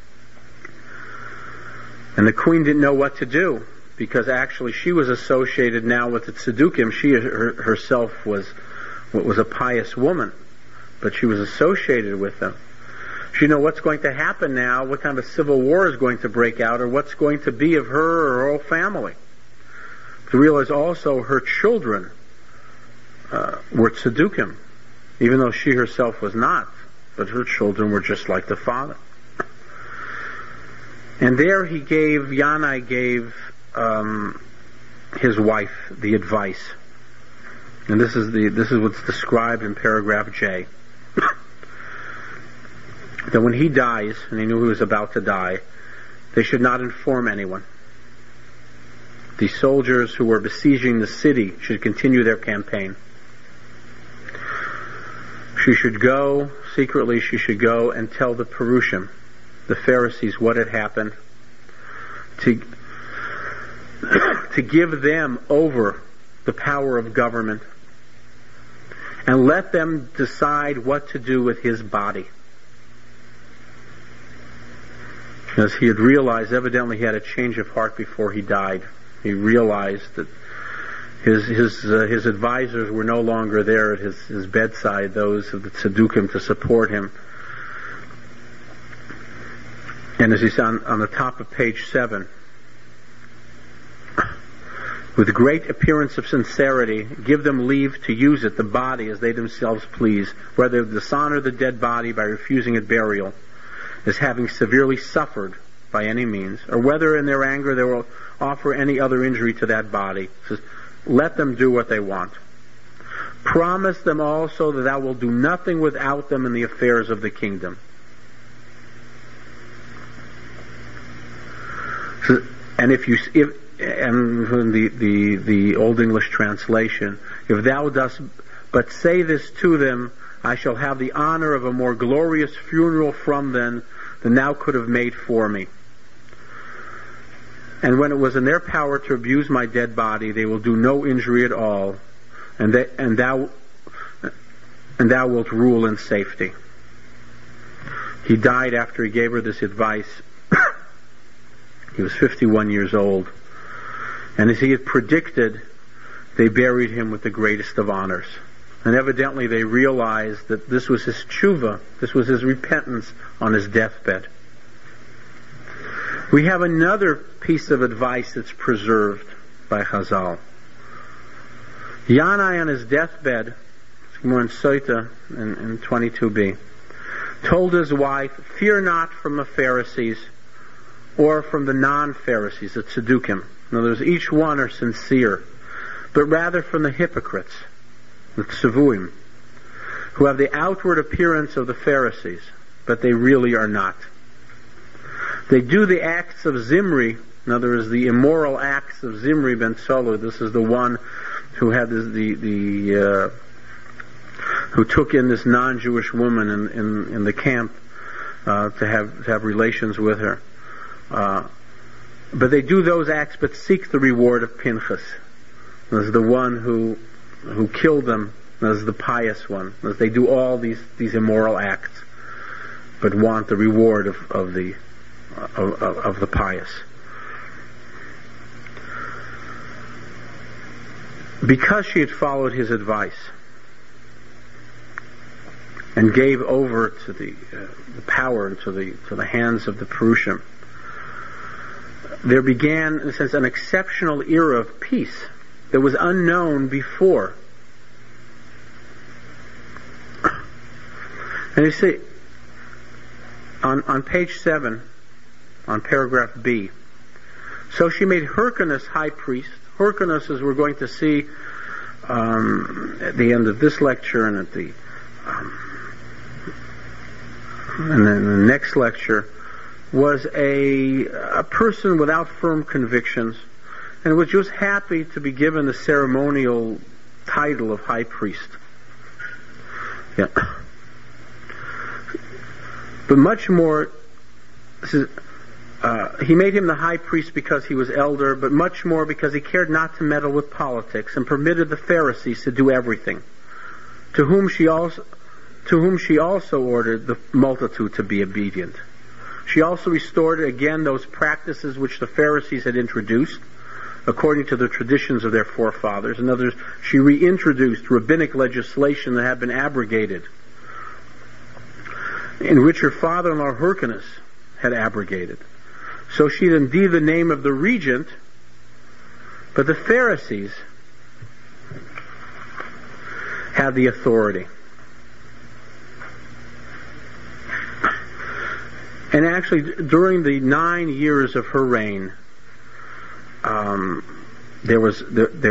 and the queen didn't know what to do, because actually she was associated now with the Tzedukim. She herself was a pious woman, but she was associated with them. She didn't know what's going to happen now, what kind of civil war is going to break out, or what's going to be of her or her whole family. To realize also her children were Tzedukim, even though she herself was not, but her children were just like the father. And there Yanai gave his wife the advice, and this is what's described in paragraph J. That when he dies, and he knew he was about to die, they should not inform anyone. The soldiers who were besieging the city should continue their campaign. She should go and tell the Perushim, the Pharisees, what had happened, to give them over the power of government, and let them decide what to do with his body. Because he had realized, evidently he had a change of heart before he died. He realized that his advisors were no longer there at his bedside, those of the Tzedukim, to support him. And as he said on the top of page 7, with great appearance of sincerity, give them leave to use it, the body, as they themselves please, whether dishonor the dead body by refusing it burial, as having severely suffered by any means, or whether in their anger they will offer any other injury to that body. It says, let them do what they want. Promise them also that thou wilt do nothing without them in the affairs of the kingdom. So, and and the Old English translation, if thou dost but say this to them, I shall have the honor of a more glorious funeral from them than thou could have made for me. And when it was in their power to abuse my dead body, they will do no injury at all, and thou wilt rule in safety. He died after he gave her this advice. He was 51 years old. And as he had predicted, they buried him with the greatest of honors. And evidently they realized that this was his tshuva, this was his repentance on his deathbed. We have another piece of advice that's preserved by Chazal. Yanai on his deathbed, it's more in Soita in 22b, told his wife, fear not from the Pharisees or from the non-Pharisees, the Tzedukim. In other words, each one are sincere, but rather from the hypocrites, the Tzevuim, who have the outward appearance of the Pharisees, but they really are not. They do the acts of Zimri, in other words, the immoral acts of Zimri ben Solu. This is the one who had who took in this non-Jewish woman in the camp to have relations with her. But they do those acts, but seek the reward of Pinchas. As the one who killed them, as the pious one. As they do all these immoral acts, but want the reward of the pious. Because she had followed his advice and gave over to the power and to the hands of the Perushim, there began, in a sense, an exceptional era of peace that was unknown before. And you see, on page 7, on paragraph B, so she made Hyrcanus high priest. Hyrcanus, as we're going to see at the end of this lecture and and then the next lecture, was a person without firm convictions and was just happy to be given the ceremonial title of high priest. Yeah. But much more, he made him the high priest because he was elder, but much more because he cared not to meddle with politics and permitted the Pharisees to do everything, to whom she also ordered the multitude to be obedient. She also restored again those practices which the Pharisees had introduced, according to the traditions of their forefathers. In other words, she reintroduced rabbinic legislation that had been abrogated, in which her father-in-law Hyrcanus had abrogated. So she had indeed the name of the regent, but the Pharisees had the authority. And actually, during the 9 years of her reign, there was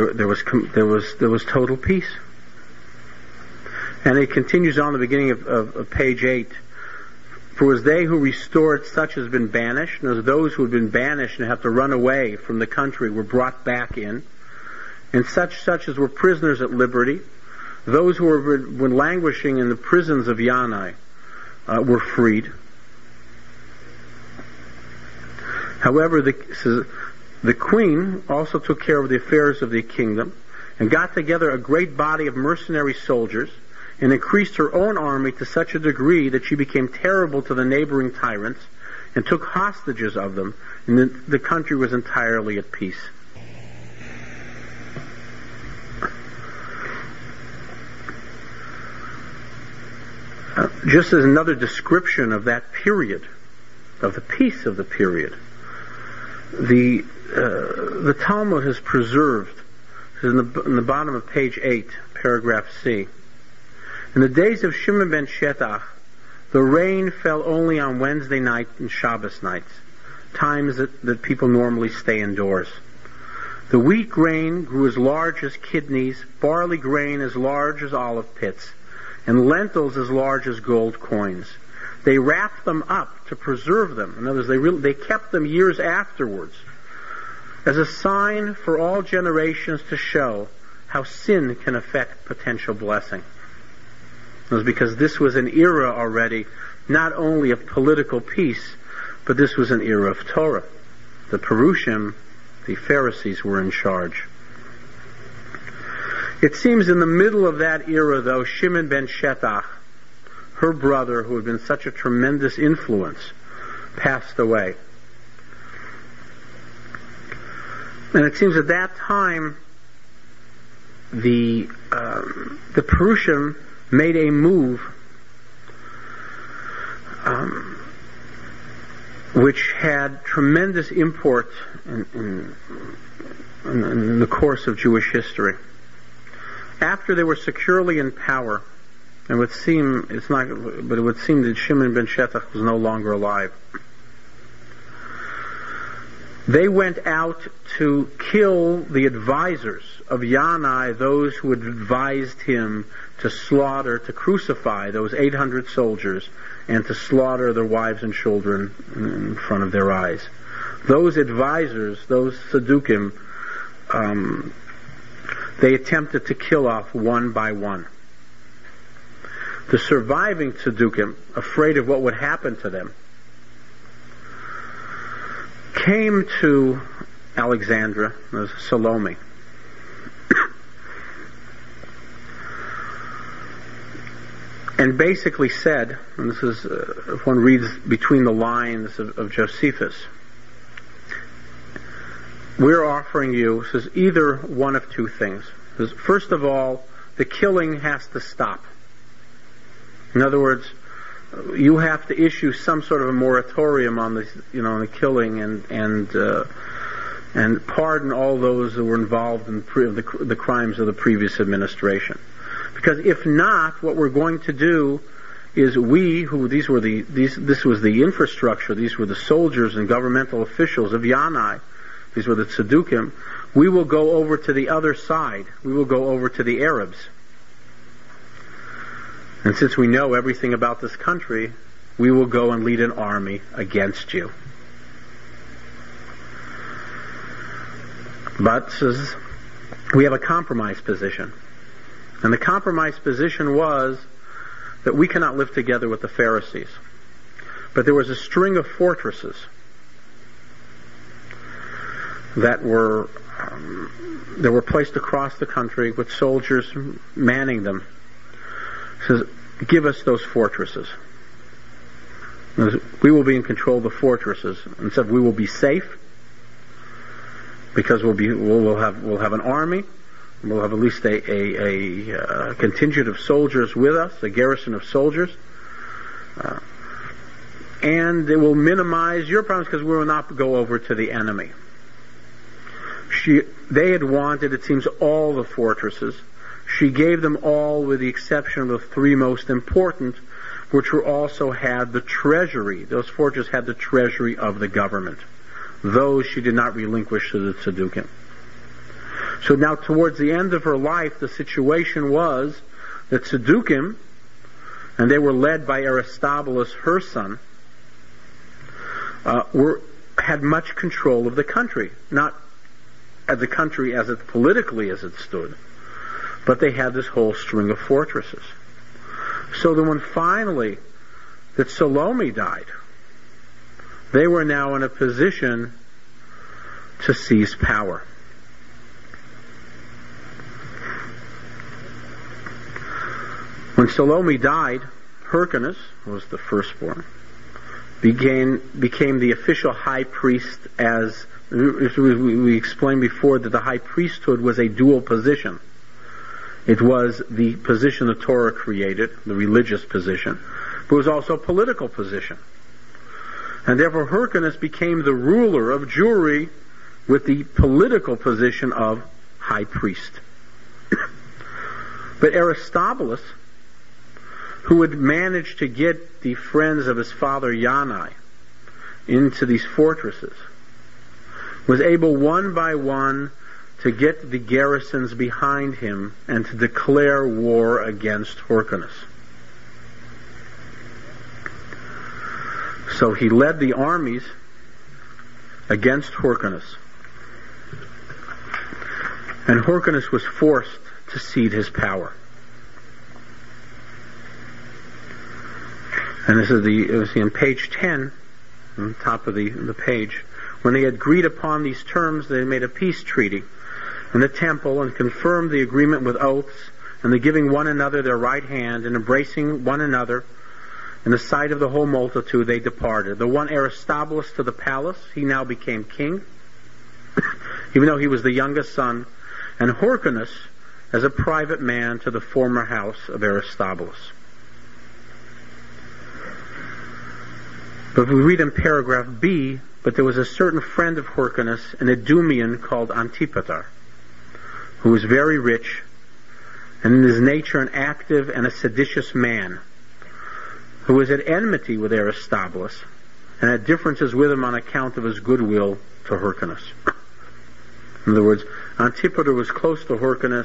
total peace. And it continues on the beginning of page 8. For as they who restored such as been banished, and as those who had been banished and have to run away from the country were brought back in, and such as were prisoners at liberty, those who were languishing in the prisons of Yanai were freed. However, the queen also took care of the affairs of the kingdom and got together a great body of mercenary soldiers and increased her own army to such a degree that she became terrible to the neighboring tyrants and took hostages of them, and the country was entirely at peace. Just as another description of that period, of the peace of the period, the the Talmud has preserved, in the bottom of page 8, paragraph C. In the days of Shimon ben Shetach, the rain fell only on Wednesday night and Shabbos nights, times that people normally stay indoors. The wheat grain grew as large as kidneys, barley grain as large as olive pits, and lentils as large as gold coins. They wrapped them up to preserve them. In other words, they kept them years afterwards as a sign for all generations to show how sin can affect potential blessing. It was because this was an era already not only of political peace, but this was an era of Torah. The Perushim, the Pharisees, were in charge. It seems in the middle of that era, though, Shimon ben Shetach, her brother, who had been such a tremendous influence, passed away. And it seems at that time, the Perushim made a move which had tremendous import in the course of Jewish history. After they were securely in power, and it would seem that Shimon ben Shetach was no longer alive, they went out to kill the advisors of Yanai, those who had advised him to slaughter, to crucify those 800 soldiers and to slaughter their wives and children in front of their eyes. Those advisors, those Sadukim, they attempted to kill off one by one. The surviving Sadukim, afraid of what would happen to them, came to Alexandria, Salome, and basically said, and this is, if one reads between the lines of Josephus, we're offering you, says, either one of two things. Says, first of all, the killing has to stop. In other words, you have to issue some sort of a moratorium on the, on the killing and pardon all those who were involved in the crimes of the previous administration. Because if not, what we're going to do is this was the infrastructure, these were the soldiers and governmental officials of Yanai, these were the Tzedukim, we will go over to the other side. We will go over to the Arabs. And since we know everything about this country, we will go and lead an army against you. But we have a compromise position. And the compromise position was that we cannot live together with the Pharisees. But there was a string of fortresses that were placed across the country with soldiers manning them. Says, give us those fortresses. We will be in control of the fortresses. And said, we will be safe because we'll have an army. We'll have at least a contingent of soldiers with us, a garrison of soldiers, and it will minimize your problems because we will not go over to the enemy. They had wanted, it seems, all the fortresses. She gave them all with the exception of the three most important, which were also had the treasury. Those fortresses had the treasury of the government. Those she did not relinquish to the Tzedukim. So now towards the end of her life, the situation was that Tzedukim, and they were led by Aristobulus, her son, had much control of the country. Not as the country as it politically as it stood, but they had this whole string of fortresses. So then when finally that Salome died, they were now in a position to seize power. When Salome died, Hyrcanus, who was the firstborn, became the official high priest. As we explained before, that the high priesthood was a dual position. It was the position the Torah created, the religious position, but it was also a political position. And therefore Hyrcanus became the ruler of Jewry with the political position of high priest. But Aristobulus, who had managed to get the friends of his father Yanai into these fortresses, was able one by one to get the garrisons behind him and to declare war against Hyrcanus. So he led the armies against Hyrcanus, and Hyrcanus was forced to cede his power. And this is it was on page 10, on top of the page. When they had agreed upon these terms, they made a peace treaty in the temple and confirmed the agreement with oaths and the giving one another their right hand and embracing one another. In the sight of the whole multitude, they departed. The one Aristobulus to the palace, he now became king, even though he was the youngest son, and Hyrcanus as a private man to the former house of Aristobulus. But we read in paragraph B, but there was a certain friend of Hyrcanus, an Idumean called Antipater, who was very rich, and in his nature an active and a seditious man, who was at enmity with Aristobulus, and had differences with him on account of his goodwill to Hyrcanus. In other words, Antipater was close to Hyrcanus,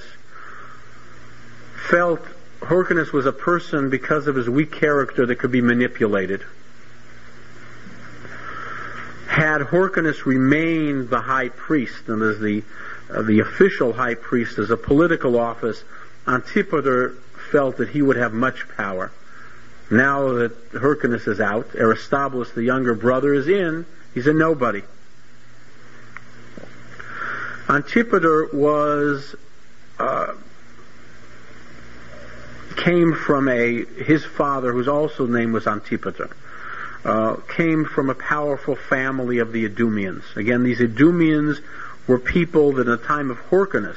felt Hyrcanus was a person because of his weak character that could be manipulated. Had Hyrcanus remained the high priest, and as the official high priest as a political office, Antipater felt that he would have much power. Now that Hyrcanus is out, Aristobulus, the younger brother, is in. He's a nobody. Antipater came from his father, whose also name was Antipater, came from a powerful family of the Idumeans. Again, these Idumeans were people that in the time of Hyrcanus,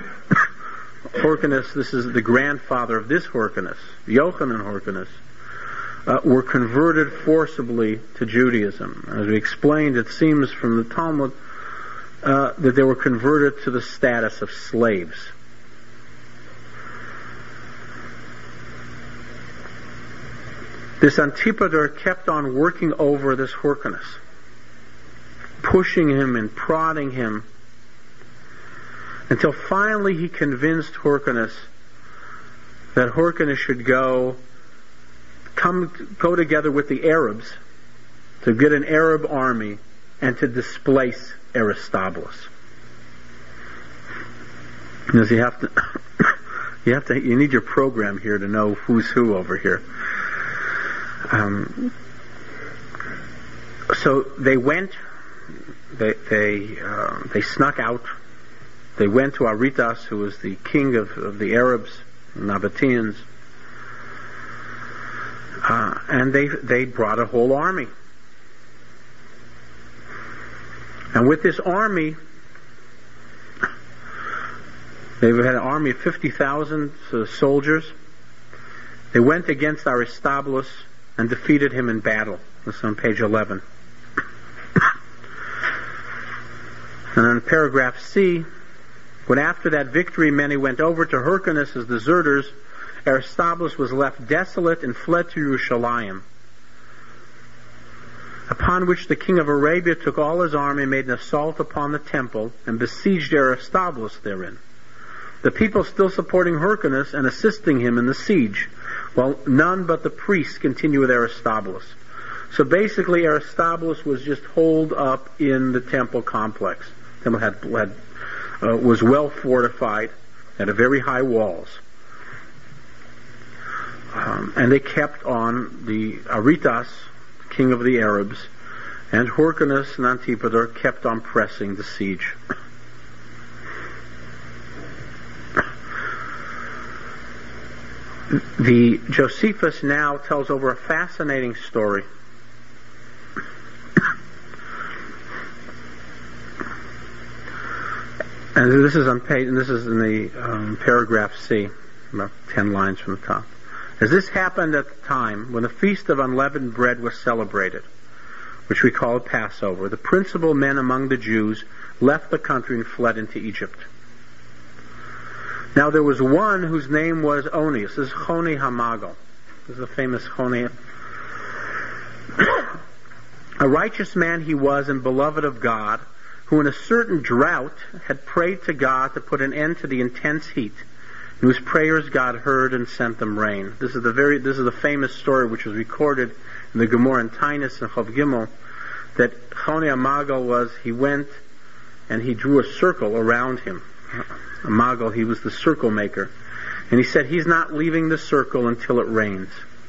this is the grandfather of this Hyrcanus, Yochanan Hyrcanus, were converted forcibly to Judaism. As we explained, it seems from the Talmud that they were converted to the status of slaves. This Antipater kept on working over this Hyrcanus, pushing him and prodding him, until finally he convinced Hyrcanus that Hyrcanus should go together with the Arabs to get an Arab army and to displace Aristobulus. Because you need your program here to know who's who over here. So they went. They snuck out. They went to Aretas, who was the king of the Arabs, Nabateans, and they brought a whole army. And with this army, they had an army of 50,000 soldiers. They went against Aristobulus and defeated him in battle. This is on page 11. And on paragraph C, when after that victory many went over to Hyrcanus as deserters, Aristobulus was left desolate and fled to Jerusalem. Upon which the king of Arabia took all his army, made an assault upon the temple, and besieged Aristobulus therein. The people still supporting Hyrcanus and assisting him in the siege, while none but the priests continue with Aristobulus. So basically Aristobulus was just holed up in the temple complex. The temple was well fortified, had very high walls. And they kept on the Aretas, king of the Arabs, and Hyrcanus and Antipater kept on pressing the siege. The Josephus now tells over a fascinating story. And this is on page, and this is in the paragraph C, about 10 lines from the top. As this happened at the time when the feast of unleavened bread was celebrated, which we call Passover, the principal men among the Jews left the country and fled into Egypt. Now there was one whose name was Onias. This is Choni Hamago. This is the famous Choni. A righteous man he was and beloved of God, who in a certain drought had prayed to God to put an end to the intense heat, and whose prayers God heard and sent them rain. This is the famous story which was recorded in the Gemara in Tainus and Chav Gimel, that Choni Hamago he went and he drew a circle around him. Amago, he was the circle maker. And he said he's not leaving the circle until it rains.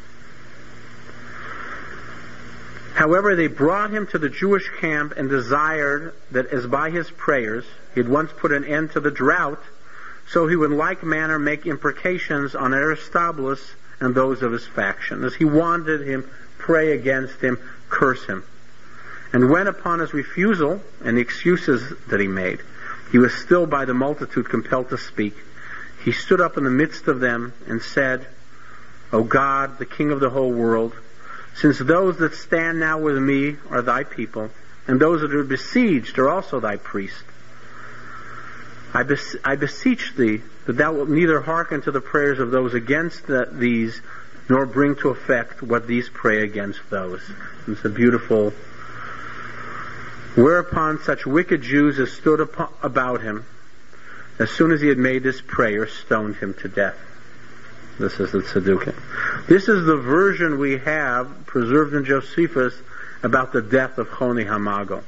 However, they brought him to the Jewish camp and desired that as by his prayers he had once put an end to the drought, so he would in like manner make imprecations on Aristobulus and those of his faction. As he wanted him, pray against him, curse him. And when upon his refusal and the excuses that he made, he was still by the multitude compelled to speak, he stood up in the midst of them and said, O God, the King of the whole world, since those that stand now with me are thy people, and those that are besieged are also thy priests, I beseech thee that thou wilt neither hearken to the prayers of those against these, nor bring to effect what these pray against those. It's a beautiful... Whereupon such wicked Jews as stood about him, as soon as he had made this prayer, stoned him to death. This is the Tzedukim. This is the version we have preserved in Josephus about the death of Choni Hamago.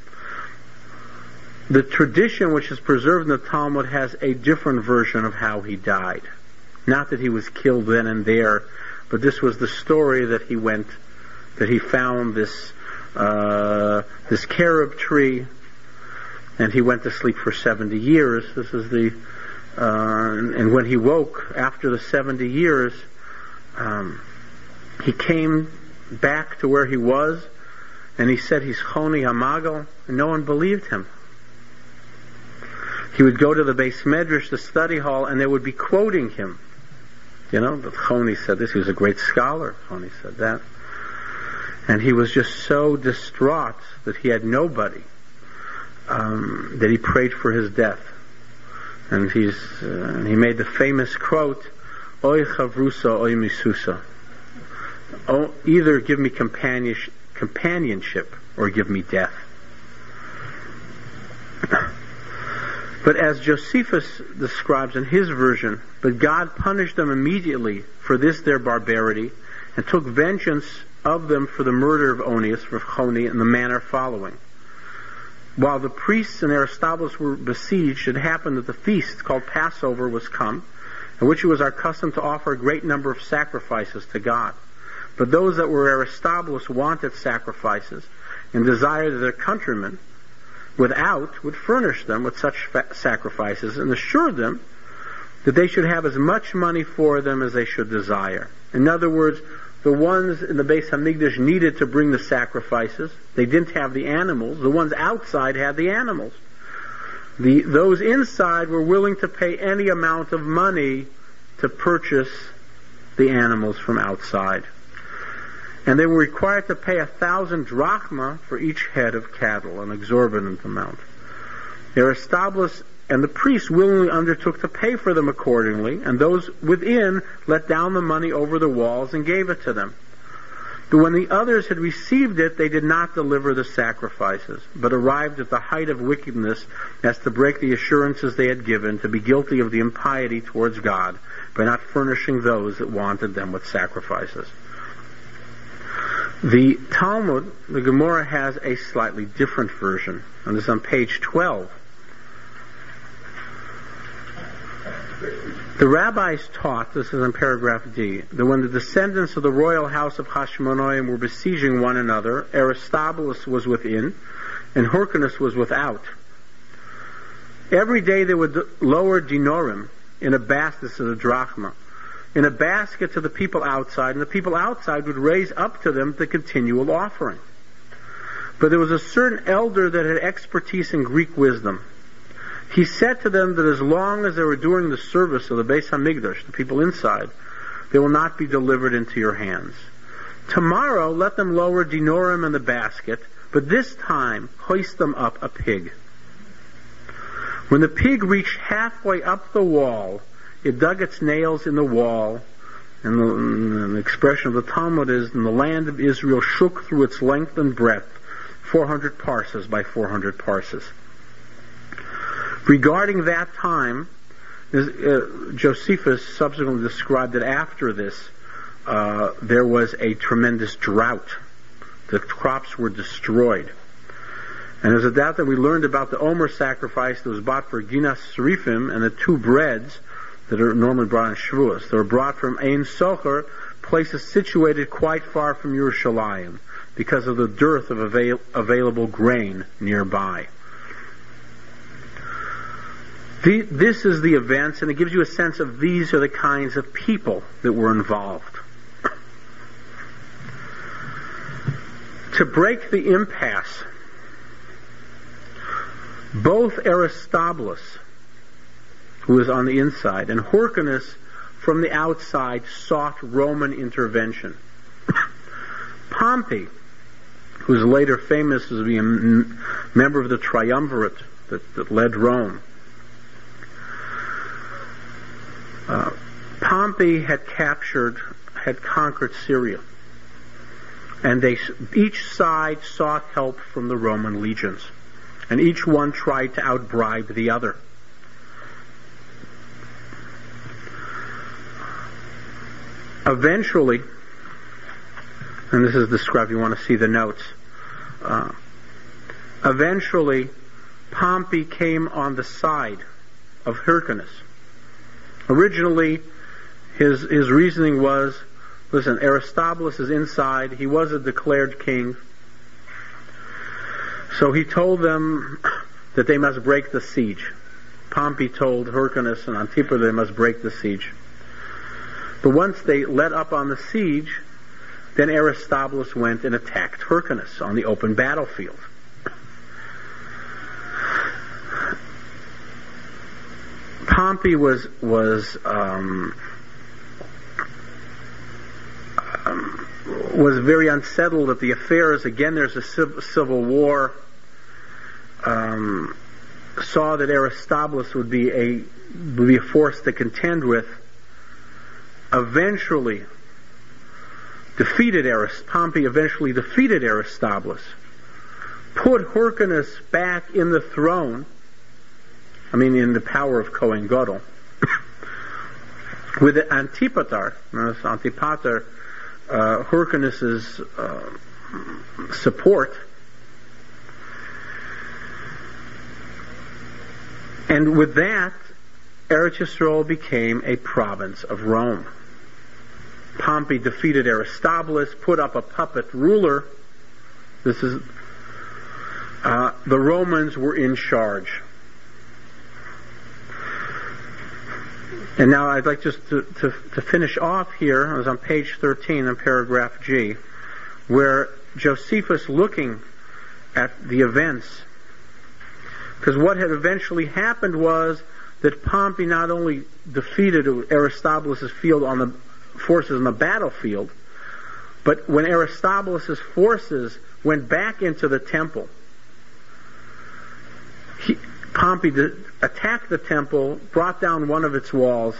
The tradition which is preserved in the Talmud has a different version of how he died. Not that he was killed then and there, but this was the story that he found this carob tree, and he went to sleep for 70 years. This is and when he woke after the 70 years, he came back to where he was, and he said he's Choni Hamago, and no one believed him. He would go to the Beis Medrash, the study hall, and they would be quoting him. You know, but Choni said this. He was a great scholar. Choni said that. And he was just so distraught that he had nobody, that he prayed for his death. And he made the famous quote, Oy chavrusa, oy misusa. Oh, either give me companionship or give me death. But as Josephus describes in his version, but God punished them immediately for this their barbarity, and took vengeance of them for the murder of Onias, for Choni, in the manner following. While the priests and Aristobulus were besieged, it happened that the feast called Passover was come, in which it was our custom to offer a great number of sacrifices to God. But those that were Aristobulus wanted sacrifices, and desired that their countrymen without would furnish them with such sacrifices, and assured them that they should have as much money for them as they should desire. In other words, the ones in the Beis Hamikdash needed to bring the sacrifices. They didn't have the animals. The ones outside had the animals. Those inside were willing to pay any amount of money to purchase the animals from outside. And they were required to pay 1,000 drachma for each head of cattle, an exorbitant amount. Aristobulus and the priests willingly undertook to pay for them accordingly, and those within let down the money over the walls and gave it to them. But when the others had received it, they did not deliver the sacrifices, but arrived at the height of wickedness as to break the assurances they had given, to be guilty of the impiety towards God by not furnishing those that wanted them with sacrifices. The Talmud, the Gemara, has a slightly different version, and this is on page 12. The rabbis taught, this is in paragraph D, that when the descendants of the royal house of Hashmonaim were besieging one another, Aristobulus was within, and Hyrcanus was without. Every day they would lower dinorim in a basket to the drachma, in a basket to the people outside, and the people outside would raise up to them the continual offering. But there was a certain elder that had expertise in Greek wisdom. He said to them that as long as they were doing the service of the Beis Hamikdash, the people inside, they will not be delivered into your hands. Tomorrow let them lower dinorim in the basket, but this time hoist them up a pig. When the pig reached halfway up the wall, it dug its nails in the wall, and the expression of the Talmud is, and the land of Israel shook through its length and breadth, 400 parses by 400 parses. Regarding that time, Josephus subsequently described that after this, there was a tremendous drought. The crops were destroyed. And there's a doubt that we learned about the Omer sacrifice that was bought for Ginas Serifim and the 2 breads that are normally brought on Shavuos. They were brought from Ein Socher, places situated quite far from Yerushalayim, because of the dearth of available grain nearby. This is the events, and it gives you a sense of these are the kinds of people that were involved. To break the impasse, both Aristobulus, who was on the inside, and Hyrcanus from the outside sought Roman intervention. Pompey, who was later famous as being a member of the triumvirate that led Rome, Pompey had conquered Syria, and each side sought help from the Roman legions, and each one tried to outbribe the other. Eventually, and this is described, you want to see the notes, eventually Pompey came on the side of Hyrcanus. Originally, his reasoning was, listen, Aristobulus is inside, he was a declared king, so he told them that they must break the siege. Pompey told Hyrcanus and Antipater they must break the siege. But once they let up on the siege, then Aristobulus went and attacked Hyrcanus on the open battlefield. Pompey was very unsettled at the affairs. Again, there's a civil war. Saw that Aristobulus would be a force to contend with. Pompey eventually defeated Aristobulus, put Hyrcanus back in the throne, in the power of Kohen Gadol, with Antipater, Hyrcanus's support, and with that, Eretz Yisrael became a province of Rome. Pompey defeated Aristobulus, put up a puppet ruler. The Romans were in charge. And now I'd like just to finish off here. I was on page 13 in paragraph G, where Josephus, looking at the events, because what had eventually happened was that Pompey not only defeated Aristobulus' forces on the battlefield, but when Aristobulus' forces went back into the temple, Pompey attacked the temple, brought down one of its walls,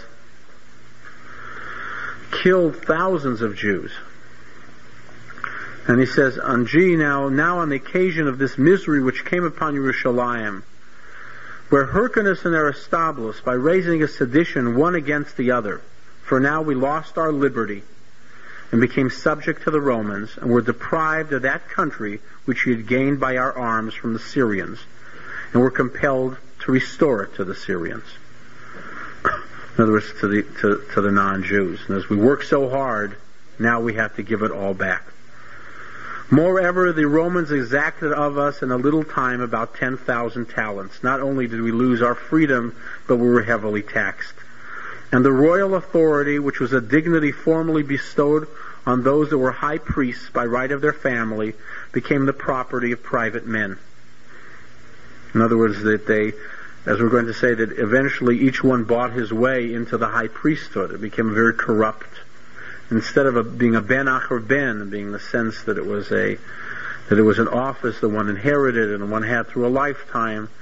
killed thousands of Jews. And he says, on G now on the occasion of this misery which came upon Yerushalayim, where Hyrcanus and Aristobulus, by raising a sedition one against the other, for now we lost our liberty and became subject to the Romans, and were deprived of that country which we had gained by our arms from the Syrians, and were compelled to restore it to the Syrians. In other words, to the non-Jews. And as we work so hard, now we have to give it all back. Moreover, the Romans exacted of us in a little time about 10,000 talents. Not only did we lose our freedom, but we were heavily taxed. And the royal authority, which was a dignity formerly bestowed on those that were high priests by right of their family, became the property of private men. In other words, that they, as we're going to say, that eventually each one bought his way into the high priesthood. It became very corrupt. Instead of being a ben acher ben, being the sense that it was an office that one inherited and one had through a lifetime,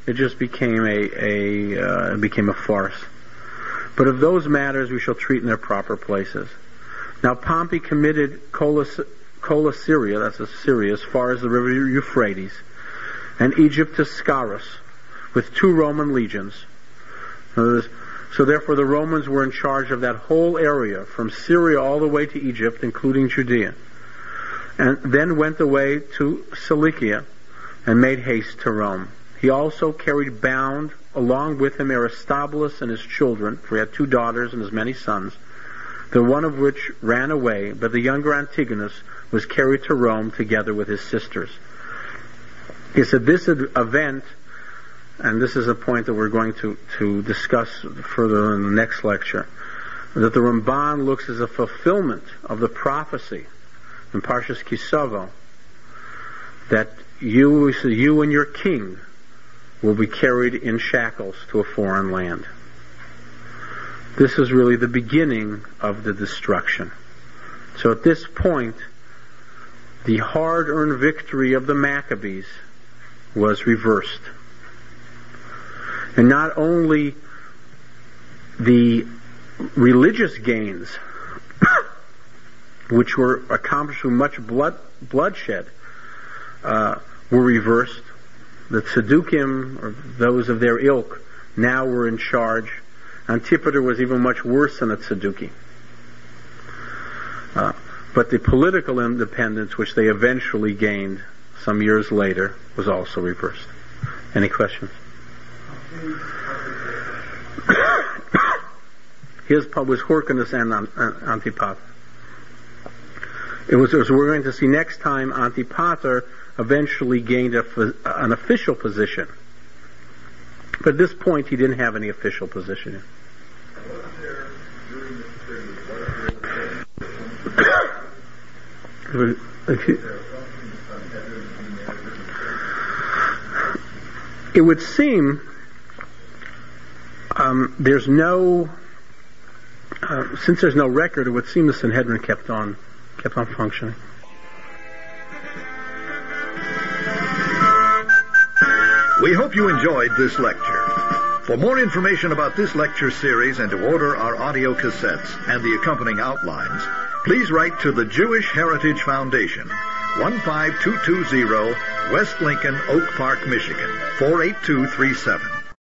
it just became a farce. But of those matters we shall treat in their proper places. Now Pompey committed Coele-Syria, that's Syria, as far as the river Euphrates, and Egypt to Scaurus, with 2 Roman legions. So therefore the Romans were in charge of that whole area, from Syria all the way to Egypt, including Judea, and then went away to Cilicia and made haste to Rome. He also carried bound along with him Aristobulus and his children, for he had 2 daughters and as many sons, the one of which ran away, but the younger Antigonus was carried to Rome together with his sisters. He said this event, and this is a point that we're going to discuss further in the next lecture, that the Ramban looks as a fulfillment of the prophecy in Parshas Kisavo, that you and your king will be carried in shackles to a foreign land. This is really the beginning of the destruction. So at this point, the hard-earned victory of the Maccabees was reversed. And not only the religious gains, which were accomplished with much bloodshed, were reversed. The Tzaddukim, or those of their ilk, now were in charge. Antipater was even much worse than a Tzadduki. But the political independence, which they eventually gained some years later, was also reversed. Any questions? His pub was Hyrcanus and Antipater. It was as we're going to see next time, Antipater eventually gained an official position. But at this point, he didn't have any official position. It would seem there's no since there's no record, it would seem the Sanhedrin kept on functioning. We hope you enjoyed this lecture. For more information about this lecture series and to order our audio cassettes and the accompanying outlines, please write to the Jewish Heritage Foundation, 15220 West Lincoln, Oak Park, Michigan, 48237.